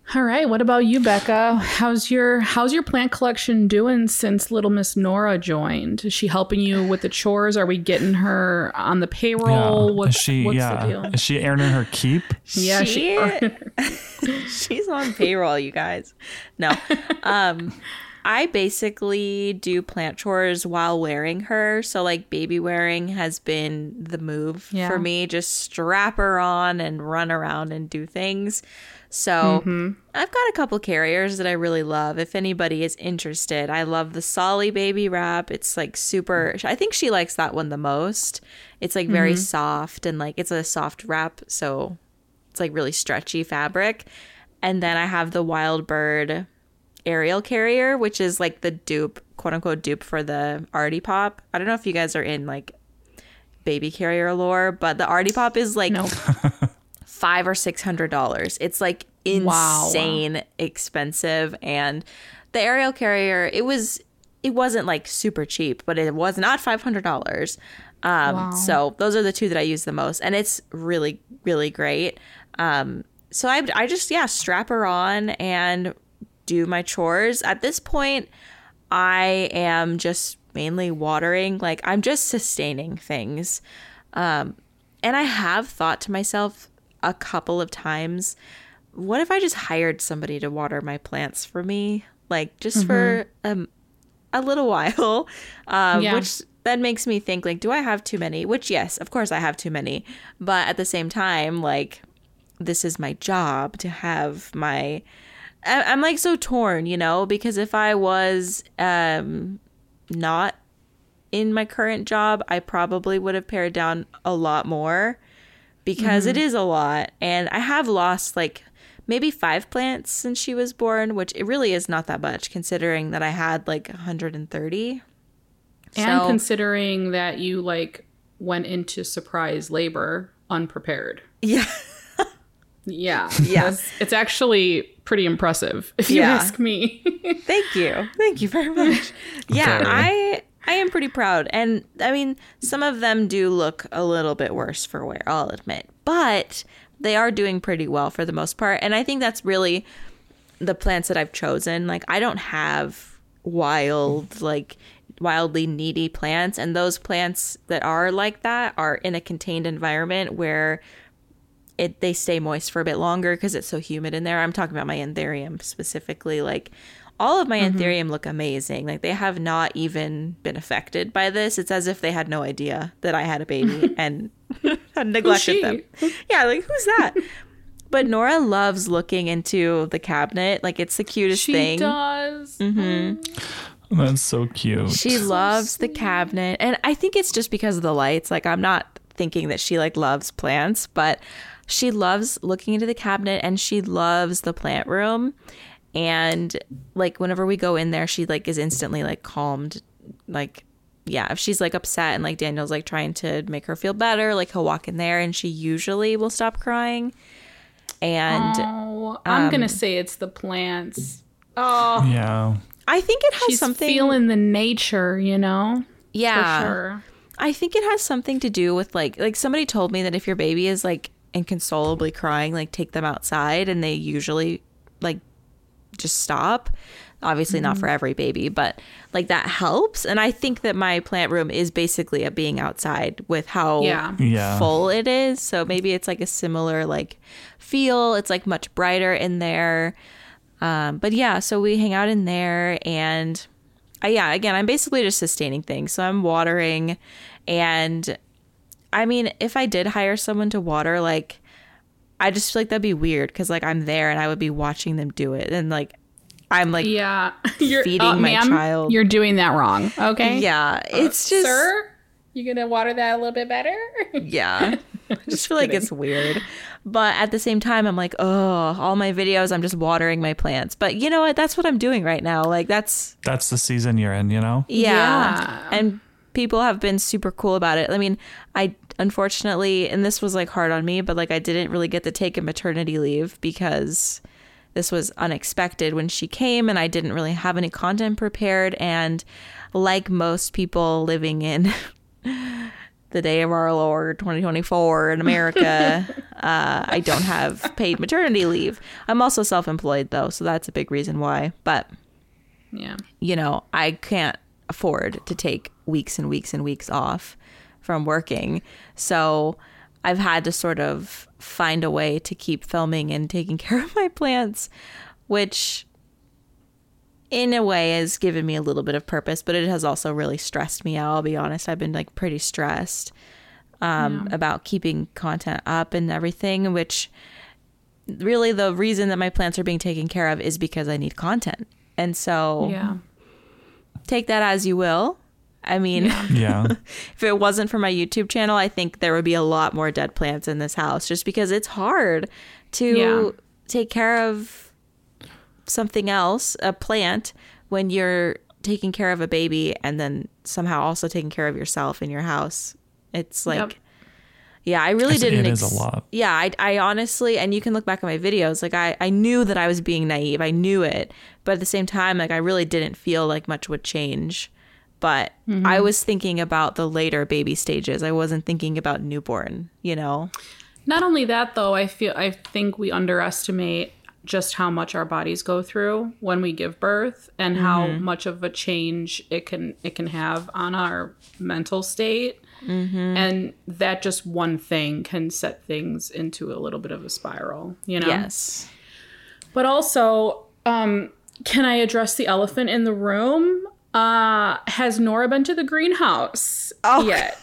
All right. What about you, Becca? How's your How's your plant collection doing since little Miss Nora joined? Is she helping you with the chores? Are we getting her on the payroll? Yeah. What's, Is she, what's yeah. the deal? Is she earning her keep? Yeah, she, she she's on payroll, you guys. No. Um, I basically do plant chores while wearing her. So like baby wearing has been the move Yeah. for me. Just strap her on and run around and do things. So Mm-hmm. I've got a couple carriers that I really love. If anybody is interested, I love the Solly baby wrap. It's like super, I think she likes that one the most. It's like very Mm-hmm. soft and like it's a soft wrap. So it's like really stretchy fabric. And then I have the Wild Bird aerial carrier, which is like the dupe, quote unquote dupe for the Artie Pop. I don't know if you guys are in like baby carrier lore, but the Artie Pop is like Nope. five or six hundred dollars. It's like insane wow. expensive. And the aerial carrier, it was it wasn't like super cheap, but it was not five hundred dollars. Um, Wow. So those are the two that I use the most, and it's really really great. Um, so I I just yeah strap her on and do my chores. At this point, I am just mainly watering. Like I'm just sustaining things. Um, and I have thought to myself a couple of times, what if I just hired somebody to water my plants for me? Like just mm-hmm. for um, a little while, um, yeah. which then makes me think like, do I have too many? Which yes, of course I have too many. But at the same time, like this is my job to have my, I- I'm like so torn, you know, because if I was um, not in my current job, I probably would have pared down a lot more. Because mm-hmm. it is a lot. And I have lost like maybe five plants since she was born, which it really is not that much considering that I had like one hundred thirty. And so, considering that you like went into surprise labor unprepared. Yeah. Yeah. Yeah. It's actually pretty impressive if you yeah. ask me. Thank you. Thank you very much. Yeah, very. I... I am pretty proud. And I mean, some of them do look a little bit worse for wear, I'll admit. But they are doing pretty well for the most part. And I think that's really the plants that I've chosen. Like, I don't have wild, like, wildly needy plants. And those plants that are like that are in a contained environment where it they stay moist for a bit longer because it's so humid in there. I'm talking about my anthurium specifically. Like, all of my mm-hmm. anthurium look amazing. Like they have not even been affected by this. It's as if they had no idea that I had a baby and had neglected them. Yeah, like who's that? But Nora loves looking into the cabinet. Like it's the cutest she thing. She does. Mm-hmm. That's so cute. She so loves sweet. the cabinet. And I think it's just because of the lights. Like I'm not thinking that she like loves plants, but she loves looking into the cabinet and she loves the plant room. And like whenever we go in there, she like is instantly like calmed. Like, yeah, if she's like upset and like Daniel's like trying to make her feel better, like he'll walk in there and she usually will stop crying. And oh, I'm um, gonna say it's the plants. Oh, yeah. I think it has she's something feeling the nature, you know. Yeah, for sure. I think it has something to do with like like somebody told me that if your baby is like inconsolably crying, like take them outside, and they usually like just stop. Obviously not for every baby, but like that helps. And I think that my plant room is basically a being outside with how yeah. Yeah. full it is. So maybe it's like a similar like feel. It's like much brighter in there. Um, but yeah, so we hang out in there and I, yeah, again, I'm basically just sustaining things. So I'm watering and I mean, if I did hire someone to water, like I just feel like that'd be weird because like I'm there and I would be watching them do it and like I'm like yeah you're feeding uh, my ma'am, child. You're doing that wrong. Okay. Yeah, it's just sir, you gonna water that a little bit better? Yeah, I just feel like it's weird, but at the same time I'm like, oh, all my videos I'm just watering my plants. But you know what? That's what I'm doing right now. Like that's That's the season you're in, you know? Yeah, Yeah. and people have been super cool about it. I mean, I unfortunately, and this was like hard on me, but like I didn't really get to take a maternity leave because this was unexpected when she came and I didn't really have any content prepared. And like most people living in the day of our Lord twenty twenty-four in America, uh, I don't have paid maternity leave. I'm also self-employed though, so that's a big reason why. But yeah, you know, I can't afford to take weeks and weeks and weeks off from working. So I've had to sort of find a way to keep filming and taking care of my plants, which in a way has given me a little bit of purpose, but it has also really stressed me out. I'll be honest. I've been like pretty stressed um, yeah. about keeping content up and everything, which really the reason that my plants are being taken care of is because I need content. And so yeah. take that as you will. I mean, yeah. yeah. if it wasn't for my YouTube channel, I think there would be a lot more dead plants in this house just because it's hard to yeah. take care of something else, a plant, when you're taking care of a baby and then somehow also taking care of yourself in your house. It's like, yep. yeah, I really it's, didn't. It Ex- is a lot. Yeah, I, I honestly, and you can look back at my videos, like I, I knew that I was being naive. I knew it. But at the same time, like I really didn't feel like much would change. But mm-hmm. I was thinking about the later baby stages. I wasn't thinking about newborn, you know? Not only that, though, I feel I think we underestimate just how much our bodies go through when we give birth and mm-hmm. how much of a change it can it can have on our mental state. Mm-hmm. And that just one thing can set things into a little bit of a spiral, you know? Yes. But also, um, can I address the elephant in the room? Uh, has Nora been to the greenhouse oh, yet?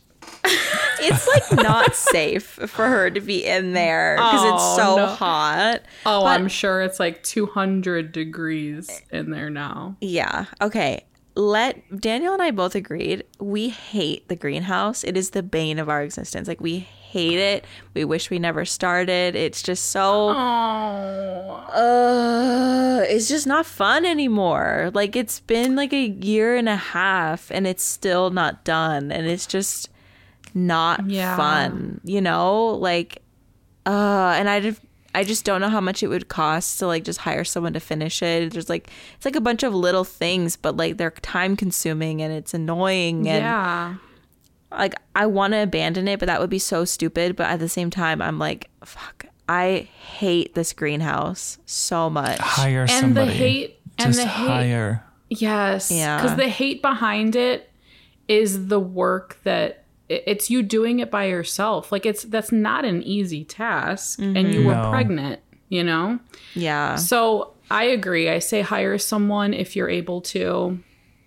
It's like not safe for her to be in there because oh, it's so no. hot. Oh, but I'm sure it's like two hundred degrees in there now. Yeah. Okay. Let Daniel and I both agreed. We hate the greenhouse. It is the bane of our existence. Like we hate it. We wish we never started. It's just so oh. uh it's just not fun anymore. Like it's been like a year and a half and it's still not done and it's just not yeah. fun, you know? Like uh and I just I just don't know how much it would cost to like just hire someone to finish it. There's like it's like a bunch of little things, but like they're time consuming and it's annoying and yeah. like I want to abandon it, but that would be so stupid. But at the same time, I'm like, fuck, I hate this greenhouse so much. Hire and somebody. the hate and just the hate. hire. Yes, yeah. Because the hate behind it is the work that it's you doing it by yourself. Like it's that's not an easy task, mm-hmm. and you were no. pregnant. You know. Yeah. So I agree. I say hire someone if you're able to.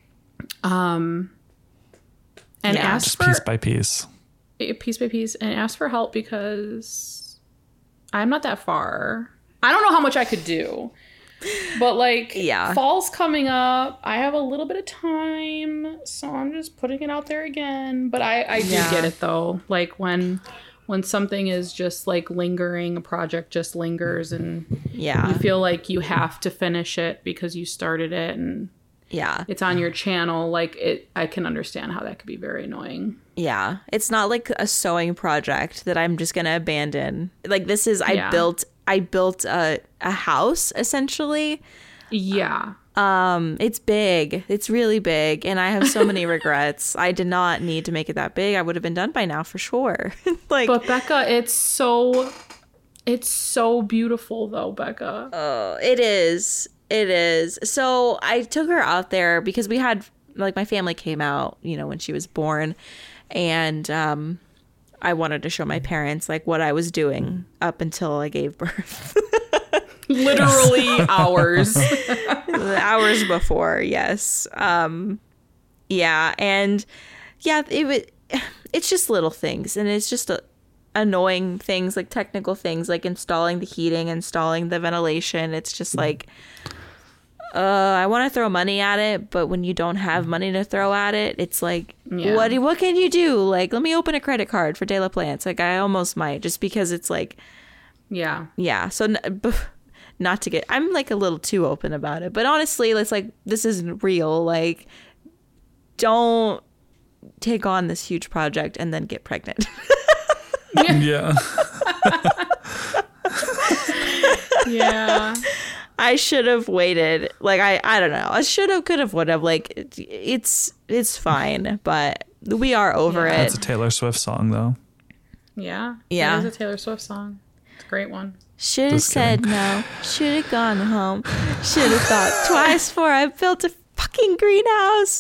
Um. And yeah, ask just for, piece by piece. Piece by piece. And ask for help because I'm not that far. I don't know how much I could do. But like yeah. fall's coming up. I have a little bit of time. So I'm just putting it out there again. But I, I do yeah. get it though. Like when when something is just like lingering, a project just lingers and yeah. you feel like you have to finish it because you started it and yeah. it's on your channel. Like it, I can understand how that could be very annoying. Yeah. It's not like a sewing project that I'm just going to abandon. Like this is, I yeah. built, I built a, a house essentially. Yeah. Um, it's big. It's really big. And I have so many regrets. I did not need to make it that big. I would have been done by now for sure. Like, but Becca, it's so, it's so beautiful though, Becca. Oh, it is. It is. So I took her out there because we had, like, my family came out, you know, when she was born. And um, I wanted to show my parents, like, what I was doing up until I gave birth. Literally hours. Hours before, yes. Um, yeah. And, yeah, it it's just little things. And it's just a, annoying things, like technical things, like installing the heating, installing the ventilation. It's just like... Uh, I want to throw money at it, but when you don't have money to throw at it, it's like, yeah. what do, what can you do? Like, let me open a credit card for De La Plants. Like, I almost might, just because it's like, yeah, yeah. So, not to get, I'm like a little too open about it, but honestly, it's like, this isn't real. Like, don't take on this huge project and then get pregnant. Yeah. Yeah. I should have waited. Like, I, I don't know. I should have, could have, would have. Like, it, it's it's fine. But We are over Yeah. it. That's a Taylor Swift song, though. Yeah. Yeah. It is a Taylor Swift song. It's a great one. Should have Just said kidding. no. Should have gone home. Should have thought twice before I built a fucking greenhouse.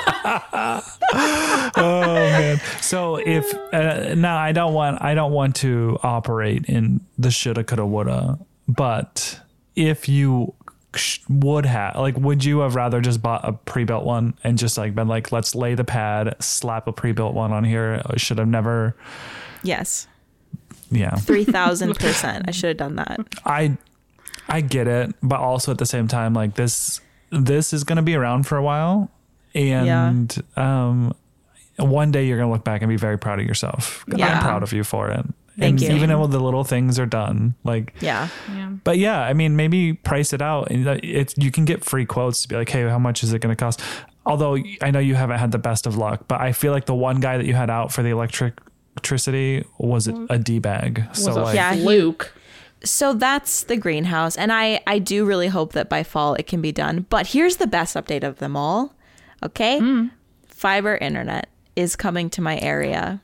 Oh man. So if uh, now I don't want I don't want to operate in the shoulda coulda woulda, but if you sh- would have like would you have rather just bought a pre-built one and just like been like, let's lay the pad, slap a pre-built one on here? I should have never. Yes. Yeah. three thousand percent. I should have done that. I I get it, but also at the same time, like this this is gonna be around for a while. And um one day you're gonna look back and be very proud of yourself. Yeah. I'm proud of you for it. Thank and you. even though the little things are done, like Yeah. Yeah. but yeah, I mean, maybe price it out, and it's you can get free quotes to be like, hey, how much is it going to cost? Although I know you haven't had the best of luck, but I feel like the one guy that you had out for the electric electricity was a D bag. So Was a like, Yeah, he- Luke. So that's the greenhouse. And I, I do really hope that by fall it can be done. But here's the best update of them all. Okay? Fiber internet is coming to my area.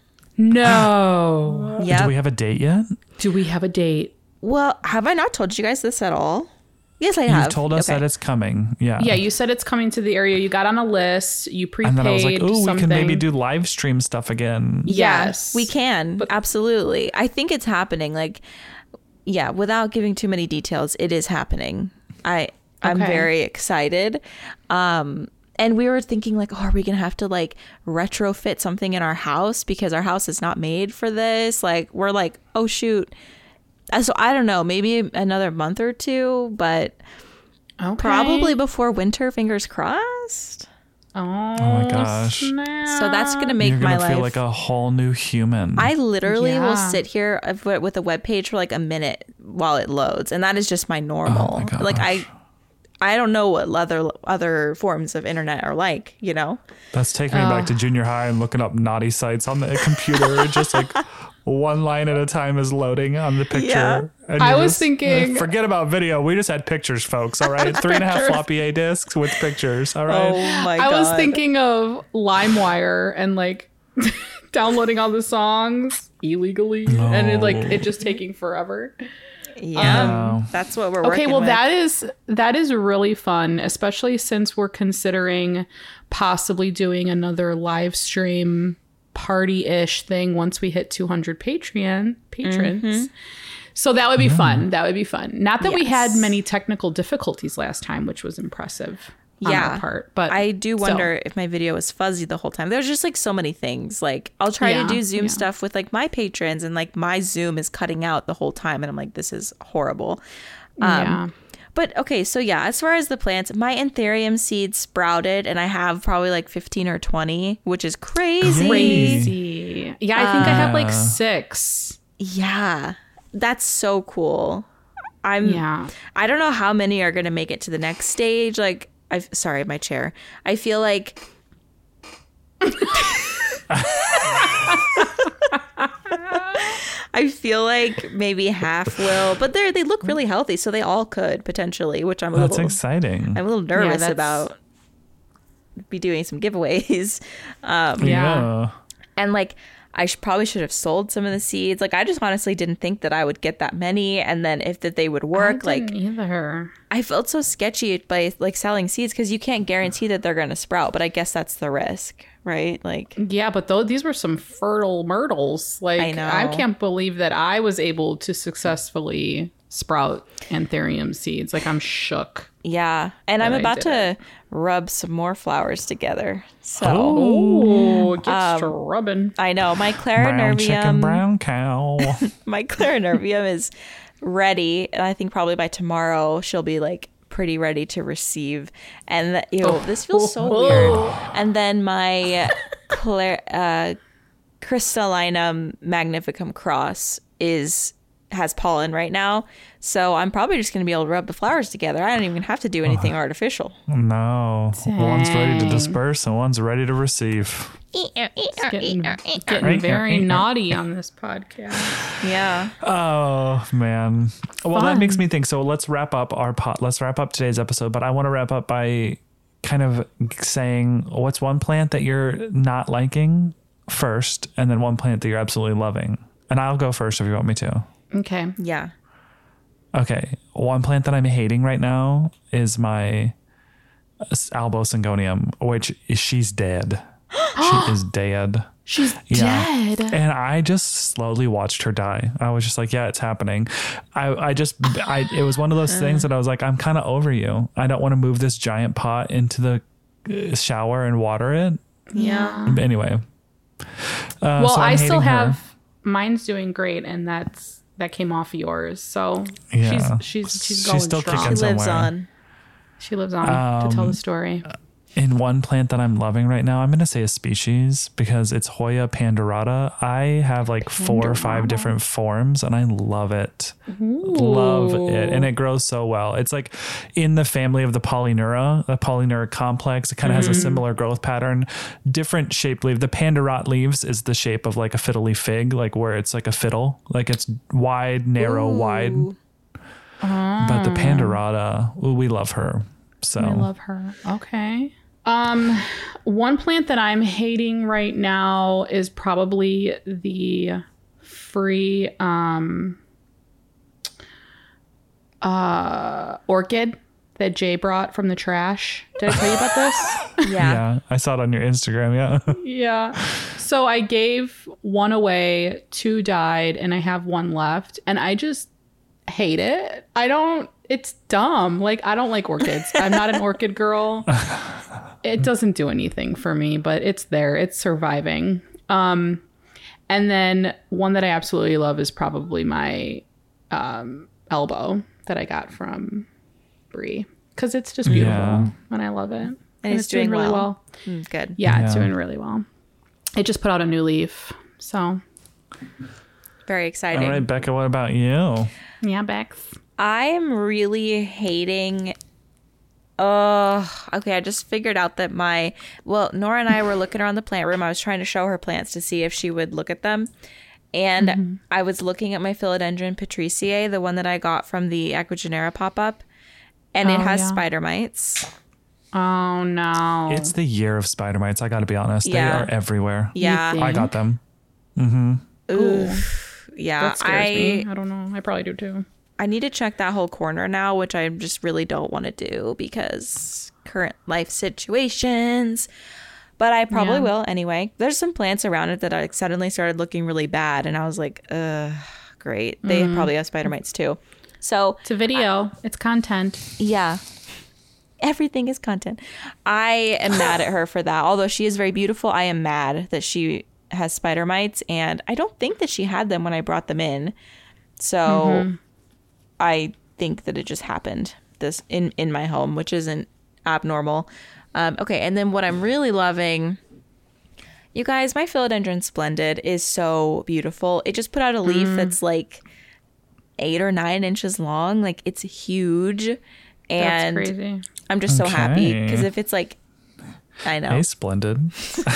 No. do Yep. we have a date yet? Do we have a date? Well, have I not told you guys this at all? Yes, I You've have. told us Okay. that it's coming. Yeah. Yeah, you said it's coming to the area. You got on a list. You prepaid And then I was like, oh, we something. can maybe do live stream stuff again. Yes. We can. Absolutely. I think it's happening. Like, yeah, without giving too many details, it is happening. I I'm Okay. very excited. Um and we were thinking like, oh, are we going to have to like retrofit something in our house because our house is not made for this? Like, we're like, oh shoot. Uh, So I don't know, maybe another month or two, but Okay. probably before winter, fingers crossed. Oh, my gosh. snap. So that's going to make You're my gonna feel life like a whole new human. I literally will Yeah. sit here of- with a web page for like a minute while it loads, and that is just my normal. Oh my like I, gosh. I don't know what other other forms of internet are like. You know? That's taking me back to junior high and looking up naughty sites on the computer. Just like one line at a time is loading on the picture. Yeah. And I you're was just- thinking- forget about video. We just had pictures, folks. All right. Three and a half floppy A discs with pictures. All right. Oh my I god! was thinking of LimeWire and like downloading all the songs illegally, and it like it just taking forever. yeah, Um, that's what we're Okay, working well with. that is that is really fun, especially since we're considering possibly doing another live stream party-ish thing once we hit two hundred Patreon patrons. Mm-hmm. So that would be fun. That would be fun. Not that we had Yes. many technical difficulties last time, which was impressive on Yeah. our part. But I do still. wonder if my video was fuzzy the whole time. There's just like so many things. Like I'll try Yeah, to do Zoom yeah. stuff with like my patrons, and like my Zoom is cutting out the whole time, and I'm like, this is horrible. yeah. But okay, so yeah, as far as the plants, my anthurium seeds sprouted, and I have probably like fifteen or twenty, which is crazy. Crazy. Yeah, I think I have like Uh, six. Yeah, that's so cool. I'm. Yeah. I don't know how many are gonna make it to the next stage. Like, I sorry, my chair. I feel like. I feel like maybe half will, but they they look really healthy, so they all could potentially, which I'm a That's little exciting. I'm a little nervous that's- about. Be doing some giveaways, um, Yeah. and like I sh- probably should have sold some of the seeds. Like I just honestly didn't think that I would get that many, and then if that they would work. I Like didn't either. I felt so sketchy by like selling seeds because you can't guarantee that they're going to sprout, but I guess that's the risk, right? Like, Yeah, but though these were some fertile myrtles. Like I know. I can't believe that I was able to successfully sprout anthurium seeds. Like I'm shook. yeah. And I'm I about did to rub some more flowers together. So Oh, it gets Um, to rubbing. I know my Brown chicken, clarinervium, brown cow. my clarinervium is ready. And I think probably by tomorrow she'll be like pretty ready to receive. And the, ew, this feels so weird. And then my clar- uh, Crystallinum magnificum cross is has pollen right now, so I'm probably just going to be able to rub the flowers together. I don't even have to do anything artificial. No. One's ready to Dang. disperse and one's ready to receive. It's getting, getting very naughty on this podcast. Yeah. Oh man. Well, that Fun. makes me think. So let's wrap up our pot. Let's wrap up today's episode. But I want to wrap up by kind of saying what's one plant that you're not liking first, and then one plant that you're absolutely loving. And I'll go first if you want me to. Okay. Yeah. Okay. One plant that I'm hating right now is my Albosingonium, which is, she's dead. She is dead. She's Yeah. dead. And I just slowly watched her die. I was just like, yeah, it's happening. I, I just, I, it was one of those things that I was like, I'm kind of over you. I don't want to move this giant pot into the uh, shower and water it. Yeah. But anyway. Uh, Well, so I'm I still hating her. have mine's doing great, and that's that came off yours. So Yeah. she's she's she's going She's still strong. kicking She lives somewhere. on. She lives on to tell the story. In one plant that I'm loving right now, I'm going to say a species because it's Hoya pandurata. I have like four or five different forms and I love it. Love it. And it grows so well. It's like in the family of the Polyneura, the Polyneura complex. It kind of has a similar growth pattern, different shaped leaf. The pandurat leaves is the shape of like a fiddly fig, like where it's like a fiddle, like it's wide, narrow, Ooh. wide. But the pandurata, ooh, we love her. So I love her. Okay. Um, one plant that I'm hating right now is probably the free um uh orchid that Jay brought from the trash. Did I tell you about this? Yeah. yeah, I saw it on your Instagram. Yeah. Yeah. So I gave one away, two died, and I have one left. And I just hate it. I don't, it's dumb. Like, I don't like orchids. I'm not an orchid girl. It doesn't do anything for me, but it's there. It's surviving. Um, and then one that I absolutely love is probably my um, elbow that I got from Brie. Because it's just beautiful. Yeah. And I love it. And, it's doing really well. well. Mm, good. Yeah, it's Yeah. doing really well. It just put out a new leaf. So, Very exciting. All right, Becca, what about you? yeah, Bex. I am really hating. Uh, okay, I just figured out that my. Well, Nora and I were looking around the plant room. I was trying to show her plants to see if she would look at them. And Mm-hmm. I was looking at my Philodendron Patriciae, the one that I got from the Equigenera pop up. And it Oh, has yeah. spider mites. Oh, no. It's the year of spider mites. I got to be honest. Yeah. They are everywhere. Yeah. think? I got them. Oof. Yeah. That scares I, me. I don't know. I probably do too. I need to check that whole corner now, which I just really don't want to do because current life situations. But I probably Yeah. will anyway. There's some plants around it that I suddenly started looking really bad, and I was like, "Ugh, great." They Mm-hmm. probably have spider mites too. So It's a video. it's content. yeah, everything is content. I am mad at her for that. Although she is very beautiful, I am mad that she has spider mites, and I don't think that she had them when I brought them in. So Mm-hmm. I think that it just happened this in in my home, which isn't abnormal. Um, okay, and then what I'm really loving, you guys, my Philodendron Splendid is so beautiful. It just put out a leaf Mm. that's like eight or nine inches long. Like it's huge, That's and crazy. I'm just so happy Okay. because if it's like, I know Hey, splendid.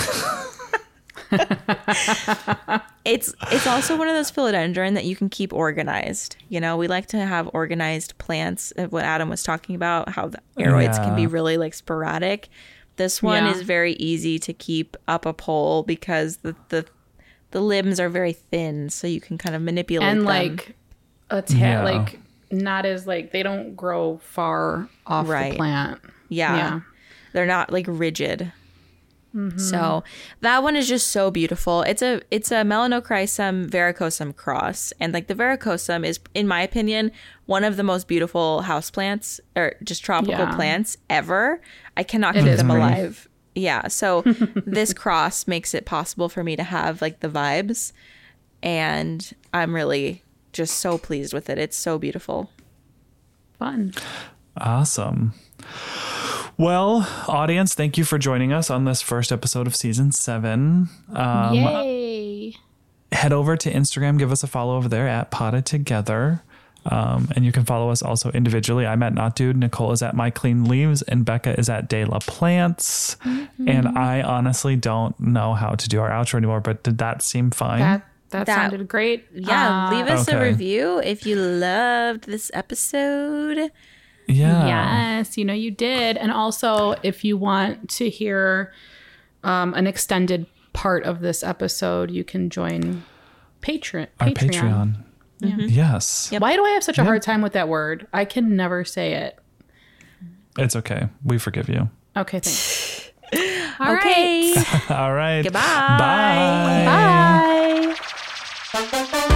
it's it's also one of those philodendron that you can keep organized. You know, we like to have organized plants. uh, What Adam was talking about, how the aeroids can be Yeah. really like sporadic. This one Yeah. is very easy to keep up a pole because the the the limbs are very thin, so you can kind of manipulate And them. like, a ta- Yeah. like, not as like, they don't grow far off Right. the plant. Yeah. Yeah. They're not like rigid. So that one is just so beautiful. It's a it's a Melanochrysum varicosum cross, and like the varicosum is, in my opinion, one of the most beautiful houseplants or just tropical Yeah. plants ever. I cannot It keep is them pretty. alive. Yeah, so this cross makes it possible for me to have like the vibes, and I'm really just so pleased with it. It's so beautiful. Fun. Awesome. Well, audience, thank you for joining us on this first episode of season seven. Um, Yay. head over to Instagram, give us a follow over there at Potted Together. Um, and you can follow us also individually. I'm at Not Dude, Nicole is at My Clean Leaves, and Becca is at De La Plants. Mm-hmm. And I honestly don't know how to do our outro anymore, but did that seem fine? That, that, That- sounded great. Yeah, Uh, leave us a okay. review if you loved this episode. Yeah. Yes, you know you did. And also, if you want to hear um, an extended part of this episode, you can join Patreon. Our Patreon. Patreon. Mm-hmm. Yes. Yep. Why do I have such a Yeah. hard time with that word? I can never say it. It's okay. We forgive you. Okay, thanks. All Okay. right. All right. Goodbye. Bye. Bye.